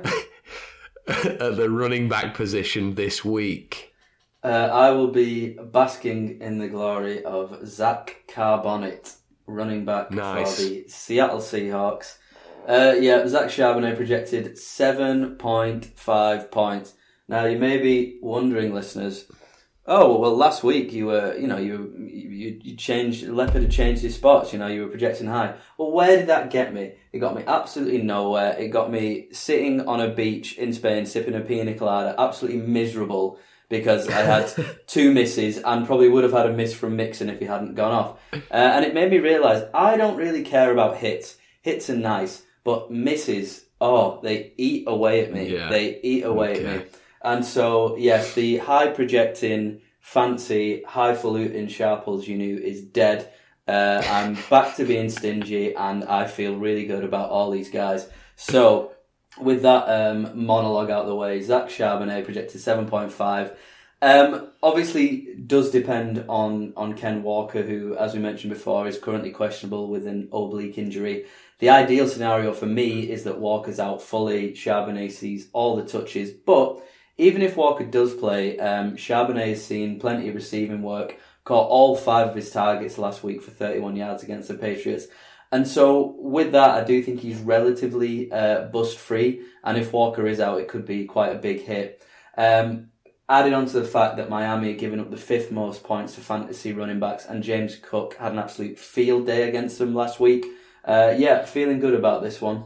the running back position this week? Uh, I will be basking in the glory of Zach Charbonnet, running back nice. for the Seattle Seahawks. Uh, yeah, Zach Charbonnet projected seven point five points. Now, you may be wondering, listeners, oh, well, last week you were, you know, you you, you changed, Leopard had changed his spots, you know, you were projecting high. Well, where did that get me? It got me absolutely nowhere. It got me sitting on a beach in Spain, sipping a pina colada, absolutely miserable, because I had two misses and probably would have had a miss from Mixon if he hadn't gone off. Uh, and it made me realise I don't really care about hits. Hits are nice, but misses, oh, they eat away at me. Yeah. They eat away okay. at me. And so, yes, the high-projecting, fancy, highfalutin Sharples you knew is dead. Uh, I'm back to being stingy, and I feel really good about all these guys. So, with that um, monologue out of the way, Zach Charbonnet projected seven point five. Um, obviously, does depend on, on Ken Walker, who, as we mentioned before, is currently questionable with an oblique injury. The ideal scenario for me is that Walker's out fully, Charbonnet sees all the touches. But even if Walker does play, um, Charbonnet has seen plenty of receiving work, caught all five of his targets last week for thirty-one yards against the Patriots. And so with that, I do think he's relatively uh, bust-free. And if Walker is out, it could be quite a big hit. Um, added on to the fact that Miami are giving up the fifth most points to fantasy running backs, and James Cook had an absolute field day against them last week. Uh, yeah, feeling good about this one.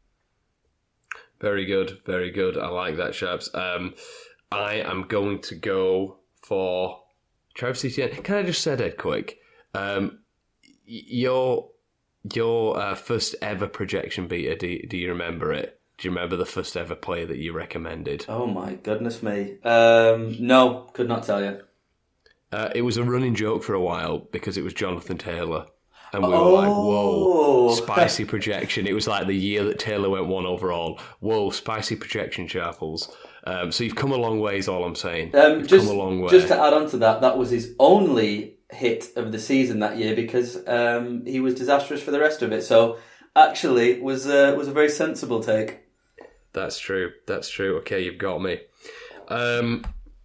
Very good, very good. I like that, Sharps. Um, I am going to go for Travis Etienne. Can I just say that quick? Um, your your uh, first ever projection beater, do, do you remember it? Do you remember the first ever player that you recommended? Oh my goodness me. Um, no, could not tell you. Uh, it was a running joke for a while because it was Jonathan Taylor. And we were oh. like, whoa, spicy projection. It was like the year that Taylor went one overall. Whoa, spicy projection, Sharples. Um, so you've come a long way is all I'm saying. Um, you've just, come a long way. Just to add on to that, that was his only hit of the season that year because um, he was disastrous for the rest of it. So actually, it was, uh, was a very sensible take. That's true. That's true. Okay, you've got me. Um,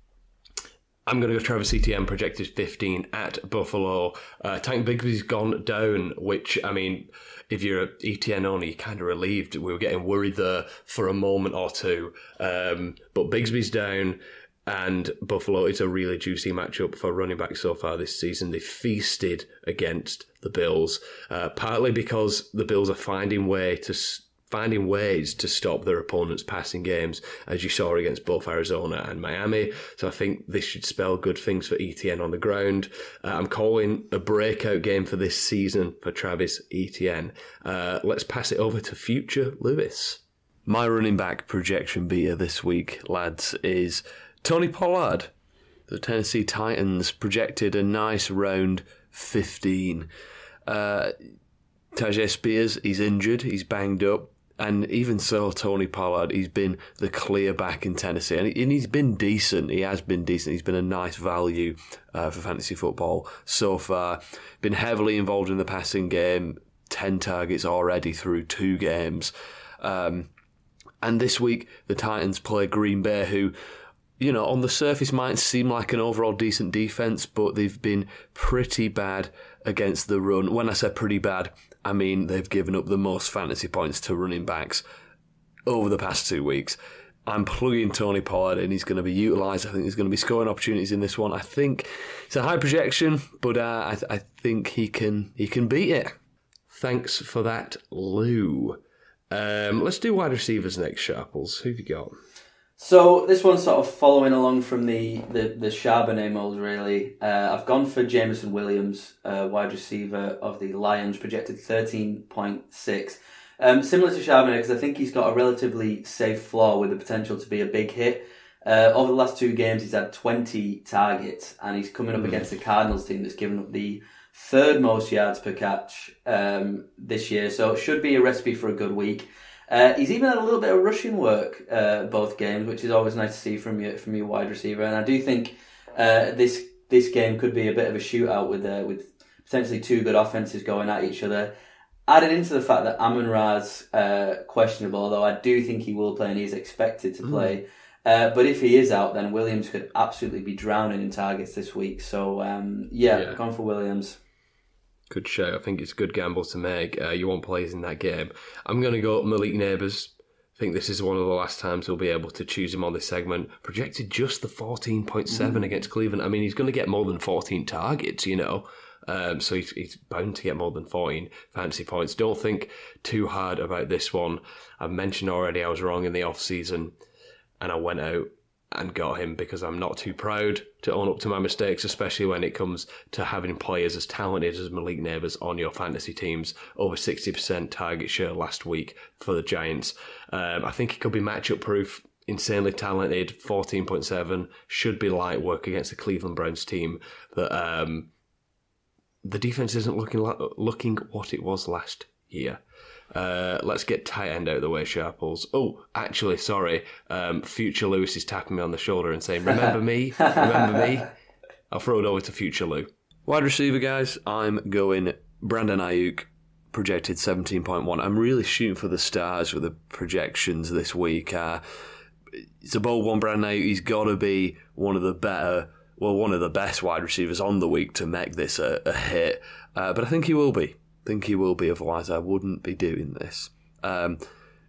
I'm going to go Travis Etienne, projected fifteen at Buffalo. Uh, Tank Bigsby's gone down, which, I mean, if you're an Etienne owner, you're kind of relieved. We were getting worried there for a moment or two. Um, but Bigsby's down, and Buffalo is a really juicy matchup for running back so far this season. They feasted against the Bills, uh, partly because the Bills are finding way to... finding ways to stop their opponents' passing games, as you saw against both Arizona and Miami. So I think this should spell good things for Etienne on the ground. Uh, I'm calling a breakout game for this season for Travis Etienne. Uh, let's pass it over to future Lewis. My running back projection beater this week, lads, is Tony Pollard. The Tennessee Titans projected a nice round fifteen. Uh, Tajay Spears, he's injured, he's banged up. And even so, Tony Pollard, he's been the clear back in Tennessee. And, and he's been decent. He has been decent. He's been a nice value uh, for fantasy football so far. Been heavily involved in the passing game. ten targets already through two games. Um, and this week, the Titans play Green Bay, who, you know, on the surface might seem like an overall decent defense, but they've been pretty bad against the run. When I say pretty bad, I mean they've given up the most fantasy points to running backs over the past two weeks. I'm plugging Tony Pollard and he's going to be utilised. I think there's going to be scoring opportunities in this one. I think it's a high projection, but uh, I, th- I think he can he can beat it. Thanks for that, Lou. Um, let's do wide receivers next, Sharples. Who have you got? So this one's sort of following along from the, the, the Charbonnet mold, really. Uh, I've gone for Jameson Williams, uh, wide receiver of the Lions, projected thirteen point six. Um, similar to Charbonnet, because I think he's got a relatively safe floor with the potential to be a big hit. Uh, over the last two games, he's had twenty targets, and he's coming up mm. against the Cardinals team that's given up the third most yards per catch um, this year. So it should be a recipe for a good week. Uh, he's even had a little bit of rushing work uh, both games, which is always nice to see from your from your wide receiver. And I do think uh, this this game could be a bit of a shootout with uh, with potentially two good offenses going at each other. Added into the fact that Amon-Ra's uh, questionable, although I do think he will play and he's expected to play. Mm. Uh, but if he is out, then Williams could absolutely be drowning in targets this week. So, um, yeah, yeah, gone for Williams. Good show. I think it's a good gamble to make. Uh, you want plays in that game. I'm going to go Malik Neighbours. I think this is one of the last times we'll be able to choose him on this segment. Projected just the fourteen point seven mm. against Cleveland. I mean, he's going to get more than fourteen targets, you know. Um, so he's, he's bound to get more than fourteen fantasy points. Don't think too hard about this one. I've mentioned already I was wrong in the off-season and I went out and got him because I'm not too proud to own up to my mistakes, especially when it comes to having players as talented as Malik Neighbours on your fantasy teams. Over sixty percent target share last week for the Giants. Um, I think he could be matchup proof. Insanely talented, fourteen point seven. Should be light work against the Cleveland Browns team that... Um, The defense isn't looking like, looking what it was last year. Uh, let's get tight end out of the way, Sharples. Oh, actually, sorry. Um, Future Lewis is tapping me on the shoulder and saying, remember me? Remember me? I'll throw it over to Future Lou. Wide receiver, guys. I'm going Brandon Ayuk, projected seventeen point one. I'm really shooting for the stars with the projections this week. Uh, it's a bold one, Brandon Ayuk. He's got to be one of the better... well, one of the best wide receivers on the week to make this a, a hit. Uh, but I think he will be. I think he will be, otherwise I wouldn't be doing this. Um,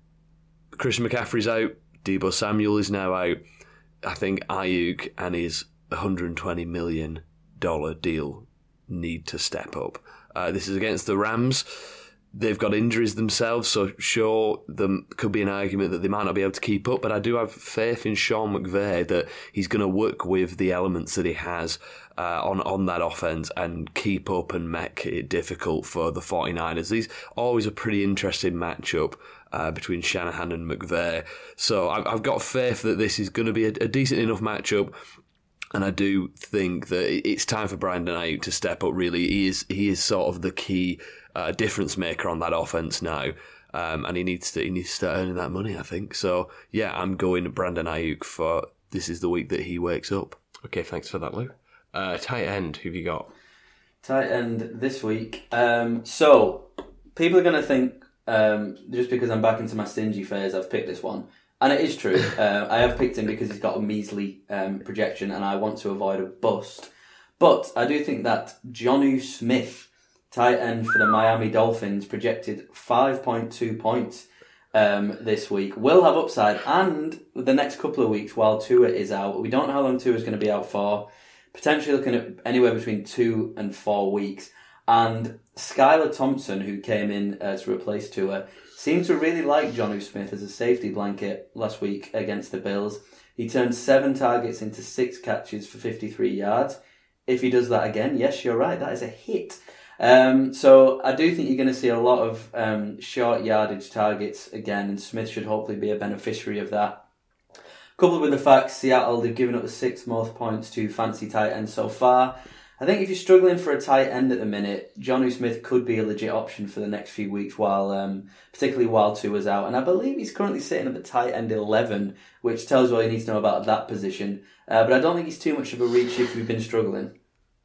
Christian McCaffrey's out. Deebo Samuel is now out. I think Ayuk and his one hundred twenty million dollars deal need to step up. Uh, this is against the Rams. They've got injuries themselves, so sure, there could be an argument that they might not be able to keep up, but I do have faith in Sean McVay that he's going to work with the elements that he has uh, on, on that offense and keep up and make it difficult for the 49ers. These always a pretty interesting matchup uh, between Shanahan and McVay. So I've, I've got faith that this is going to be a, a decent enough matchup. And I do think that it's time for Brandon Ayuk to step up, really. He is he is sort of the key uh, difference maker on that offense now. Um, and he needs to he needs to start earning that money, I think. So, yeah, I'm going Brandon Ayuk for this is the week that he wakes up. Okay, thanks for that, Lou. Uh, tight end, who have you got? Tight end this week. Um, so, people are going to think, um, just because I'm back into my stingy phase, I've picked this one. And it is true. Uh, I have picked him because he's got a measly um, projection and I want to avoid a bust. But I do think that Jonnu Smith, tight end for the Miami Dolphins, projected five point two points um, this week, will have upside. And the next couple of weeks while Tua is out, we don't know how long Tua is going to be out for. Potentially looking at anywhere between two and four weeks. And Skylar Thompson, who came in uh, to replace Tua, seemed to really like Jonnu Smith as a safety blanket last week against the Bills. He turned seven targets into six catches for fifty-three yards. If he does that again, yes, you're right, that is a hit. Um, so I do think you're going to see a lot of um, short yardage targets again, and Smith should hopefully be a beneficiary of that. Coupled with the fact Seattle, they've given up the sixth most points to fancy tight ends so far. I think if you're struggling for a tight end at the minute, Jonnu Smith could be a legit option for the next few weeks, while um, particularly while Tua's out. And I believe he's currently sitting at the tight end eleven, which tells you all you need to know about that position. Uh, but I don't think he's too much of a reach if you've been struggling.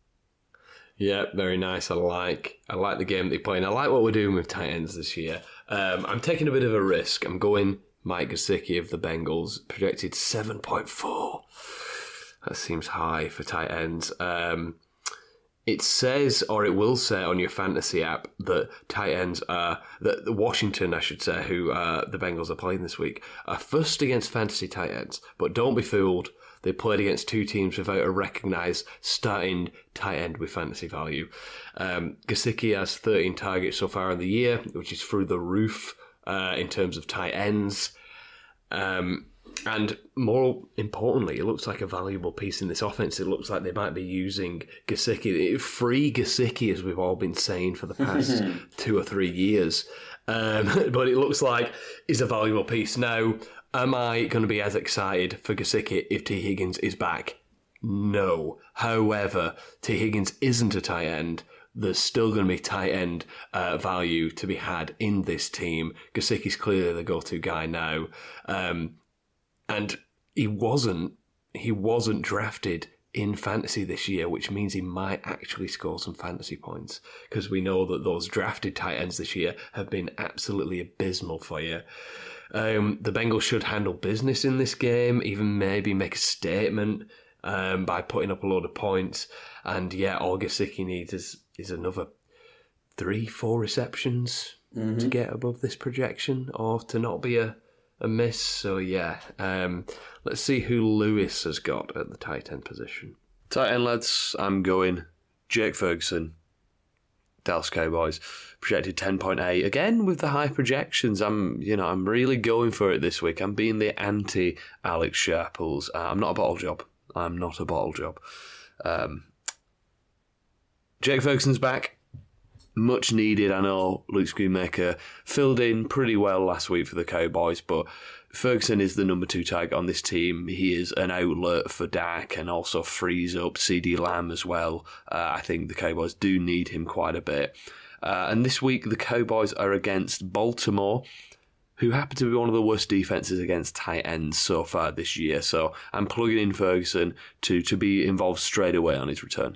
Yeah, very nice. I like I like the game they're playing. I like what we're doing with tight ends this year. Um, I'm taking a bit of a risk. I'm going Mike Gesicki of the Bengals, projected seven point four. That seems high for tight ends. Um, it says, or it will say on your fantasy app, that tight ends are, that Washington, I should say, who uh, the Bengals are playing this week, are first against fantasy tight ends. But don't be fooled. They played against two teams without a recognised starting tight end with fantasy value. Um, Gesicki has thirteen targets so far in the year, which is through the roof uh, in terms of tight ends. Um, and more importantly, it looks like a valuable piece in this offense. It looks like they might be using Gesicki, free Gesicki, as we've all been saying for the past two or three years. Um, but it looks like he's a valuable piece. Now, am I going to be as excited for Gesicki if T. Higgins is back? No. However, T. Higgins isn't a tight end. There's still going to be tight end uh, value to be had in this team. Gesicki's clearly the go-to guy now. Um, and he wasn't, he wasn't drafted in fantasy this year, which means he might actually score some fantasy points, because we know that those drafted tight ends this year have been absolutely abysmal for you. Um, the Bengals should handle business in this game, even maybe make a statement um, by putting up a load of points. And yeah, all Gesicki needs is, is another three, four receptions mm-hmm. to get above this projection, or to not be a, a miss. So yeah, um, let's see who Lewis has got at the tight end position. Tight end, lads, I'm going Jake Ferguson, Dallas Cowboys, projected ten point eight. Again, with the high projections, I'm, you know, I'm really going for it this week. I'm being the anti Alex Sharples. Uh, I'm not a bottle job. I'm not a bottle job. Um, Jake Ferguson's back. Much needed. I know Luke Schoonmaker filled in pretty well last week for the Cowboys, but Ferguson is the number two target on this team. He is an outlet for Dak and also frees up CeeDee Lamb as well. Uh, I think the Cowboys do need him quite a bit. Uh, and this week, the Cowboys are against Baltimore, who happen to be one of the worst defenses against tight ends so far this year. So I'm plugging in Ferguson to, to be involved straight away on his return.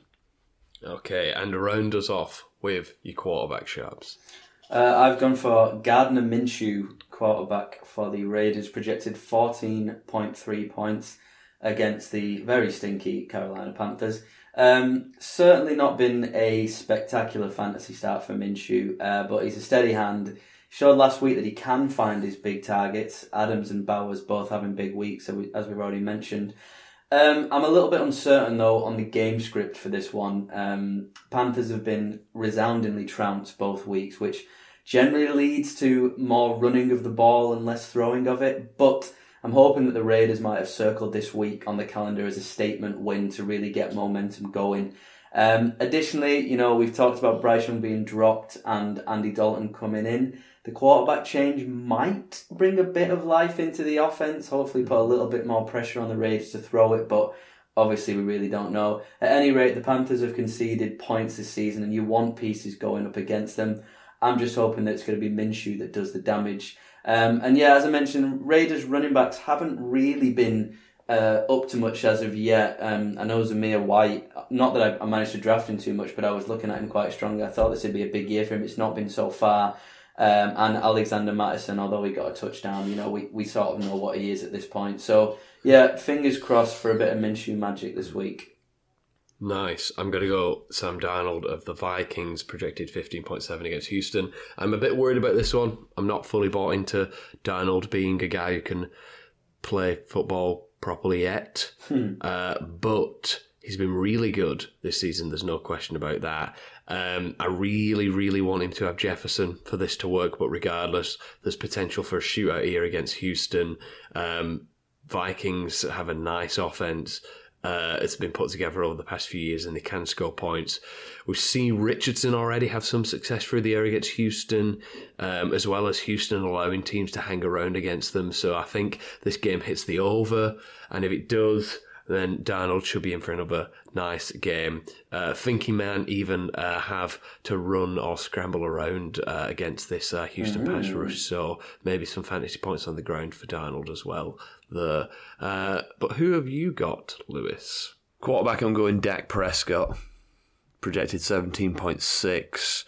Okay, and round us off with your quarterback, Sharps. Uh, I've gone for Gardner Minshew, quarterback for the Raiders, projected fourteen point three points against the very stinky Carolina Panthers. Um, certainly not been a spectacular fantasy start for Minshew, uh, but he's a steady hand. Showed last week that he can find his big targets. Adams and Bowers both having big weeks, as we've already mentioned. Um, I'm a little bit uncertain, though, on the game script for this one. Um, Panthers have been resoundingly trounced both weeks, which generally leads to more running of the ball and less throwing of it. But I'm hoping that the Raiders might have circled this week on the calendar as a statement win to really get momentum going. Um, additionally, you know, we've talked about Bryce Young being dropped and Andy Dalton coming in. The quarterback change might bring a bit of life into the offense, hopefully put a little bit more pressure on the Raiders to throw it, but obviously we really don't know. At any rate, the Panthers have conceded points this season, and you want pieces going up against them. I'm just hoping that it's going to be Minshew that does the damage. Um, and yeah, as I mentioned, Raiders running backs haven't really been uh, up to much as of yet. Um, I know Zamir White, not that I, I managed to draft him too much, but I was looking at him quite strongly. I thought this would be a big year for him. It's not been so far. Um, and Alexander Mattison, although he got a touchdown, you know, we, we sort of know what he is at this point. So, yeah, fingers crossed for a bit of Minshew magic this week. Nice. I'm going to go Sam Darnold of the Vikings, projected fifteen point seven against Houston. I'm a bit worried about this one. I'm not fully bought into Darnold being a guy who can play football properly yet. Hmm. Uh, but he's been really good this season. There's no question about that. Um, I really, really want him to have Jefferson for this to work, but regardless, there's potential for a shootout here against Houston. Um, Vikings have a nice offense. Uh, it's been put together over the past few years, and they can score points. We've seen Richardson already have some success through the air against Houston, um, as well as Houston allowing teams to hang around against them. So I think this game hits the over, and if it does, then Darnold should be in for another nice game. Uh, think he may even uh, have to run or scramble around uh, against this uh, Houston mm. pass rush, so maybe some fantasy points on the ground for Darnold as well. There. Uh, but who have you got, Lewis? Quarterback, I'm going Dak Prescott, projected seventeen point six.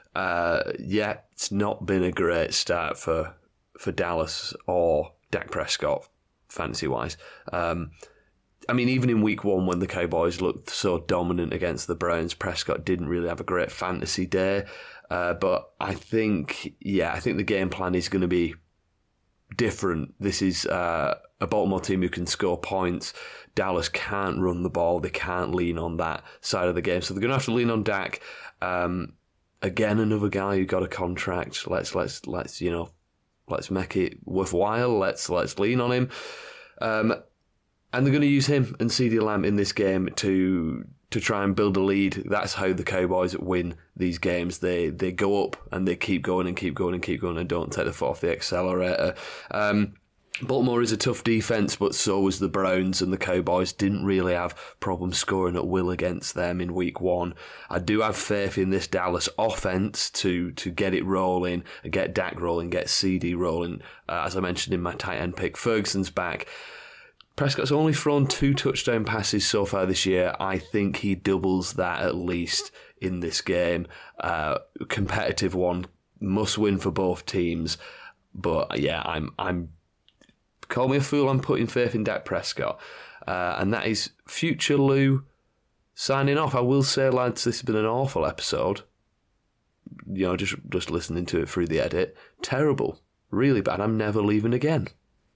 Uh, yeah, it's not been a great start for, for Dallas or Dak Prescott, fantasy-wise. Um I mean, even in week one when the Cowboys looked so dominant against the Browns, Prescott didn't really have a great fantasy day. Uh, but I think, yeah, I think the game plan is going to be different. This is uh, a Baltimore team who can score points. Dallas can't run the ball. They can't lean on that side of the game. So they're going to have to lean on Dak. Um, again, another guy who got a contract. Let's, let's, let's, you know, let's make it worthwhile. Let's, let's lean on him. Um, And they're going to use him and CeeDee Lamb in this game to to try and build a lead. That's how the Cowboys win these games. They they go up and they keep going and keep going and keep going and don't take the foot off the accelerator. Um, Baltimore is a tough defense, but so was the Browns, and the Cowboys didn't really have problems scoring at will against them in week one. I do have faith in this Dallas offense to to get it rolling, get Dak rolling, get C D rolling. Uh, as I mentioned in my tight end pick, Ferguson's back. Prescott's only thrown two touchdown passes so far this year. I think he doubles that at least in this game. Uh, competitive one, must win for both teams. But yeah, I'm I'm call me a fool. I'm putting faith in Dak Prescott, uh, and that is Future Lou signing off. I will say, lads, this has been an awful episode. You know, just just listening to it through the edit, terrible, really bad. I'm never leaving again.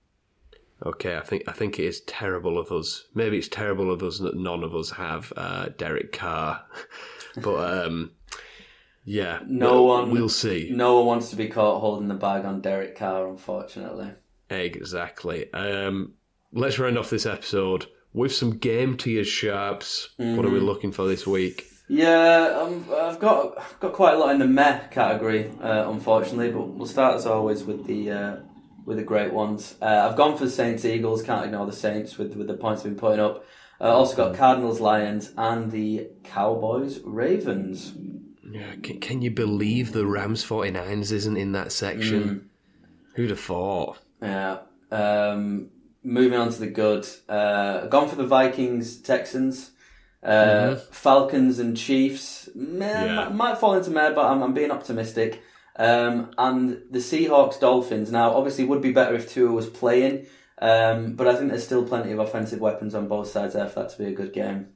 Okay, I think I think it is terrible of us. Maybe it's terrible of us that none of us have uh, Derek Carr, but um, yeah, no we'll, one. We'll see. No one wants to be caught holding the bag on Derek Carr, unfortunately. Exactly. Um, let's round off this episode with some game tiers sharps. Mm-hmm. What are we looking for this week? Yeah, um, I've got I've got quite a lot in the meh category, uh, unfortunately. But we'll start as always with the. Uh, with the great ones. Uh, I've gone for Saints Eagles, can't ignore the Saints with, with the points we've been putting up. Uh, also got Cardinals Lions and the Cowboys Ravens. Yeah, can, can you believe the Rams forty-niners isn't in that section? Mm. Who'd have thought? Yeah. Um, moving on to the good. Uh, I've gone for the Vikings Texans. Uh, mm-hmm. Falcons and Chiefs. Meh, yeah. might, might fall into meh, but I'm, I'm being optimistic. Um, and the Seahawks Dolphins. Now, obviously, it would be better if Tua was playing, um, but I think there's still plenty of offensive weapons on both sides there for that to be a good game.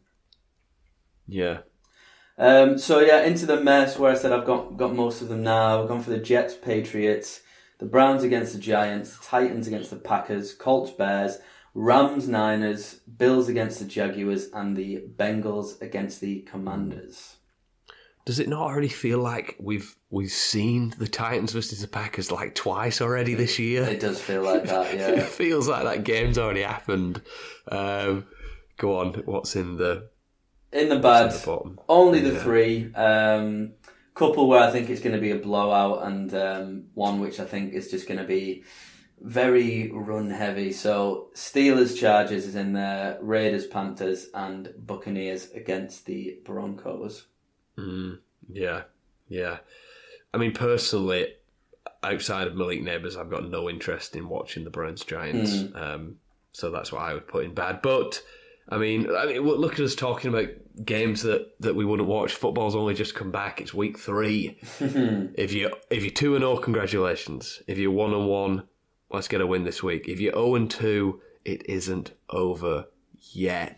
Yeah. Um, so, yeah, into the mess where I said I've got, got most of them now. I've gone for the Jets Patriots, the Browns against the Giants, the Titans against the Packers, Colts Bears, Rams Niners, Bills against the Jaguars, and the Bengals against the Commanders. Does it not already feel like we've we've seen the Titans versus the Packers like twice already this year? It does feel like that, yeah. It feels like that game's already happened. Um, go on, what's in the in the bad? In the bottom? Only the yeah. three. Um, couple where I think it's going to be a blowout, and um, one which I think is just going to be very run heavy. So Steelers Chargers is in there, Raiders Panthers, and Buccaneers against the Broncos. Mm, yeah, yeah. I mean, personally, outside of Malik Neighbours, I've got no interest in watching the Browns Giants. Mm. Um, so that's what I would put in bad. But I mean, I mean, look at us talking about games that, that we wouldn't watch. Football's only just come back. It's week three. if you if you're two and zero, congratulations. If you're one and one, let's get a win this week. If you're zero and two, it isn't over yet.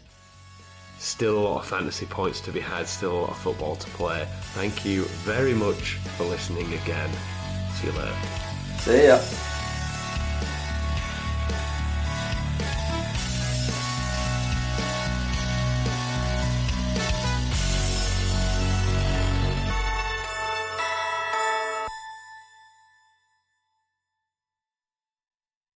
Still a lot of fantasy points to be had, still a lot of football to play. Thank you very much for listening again. See you later. See ya.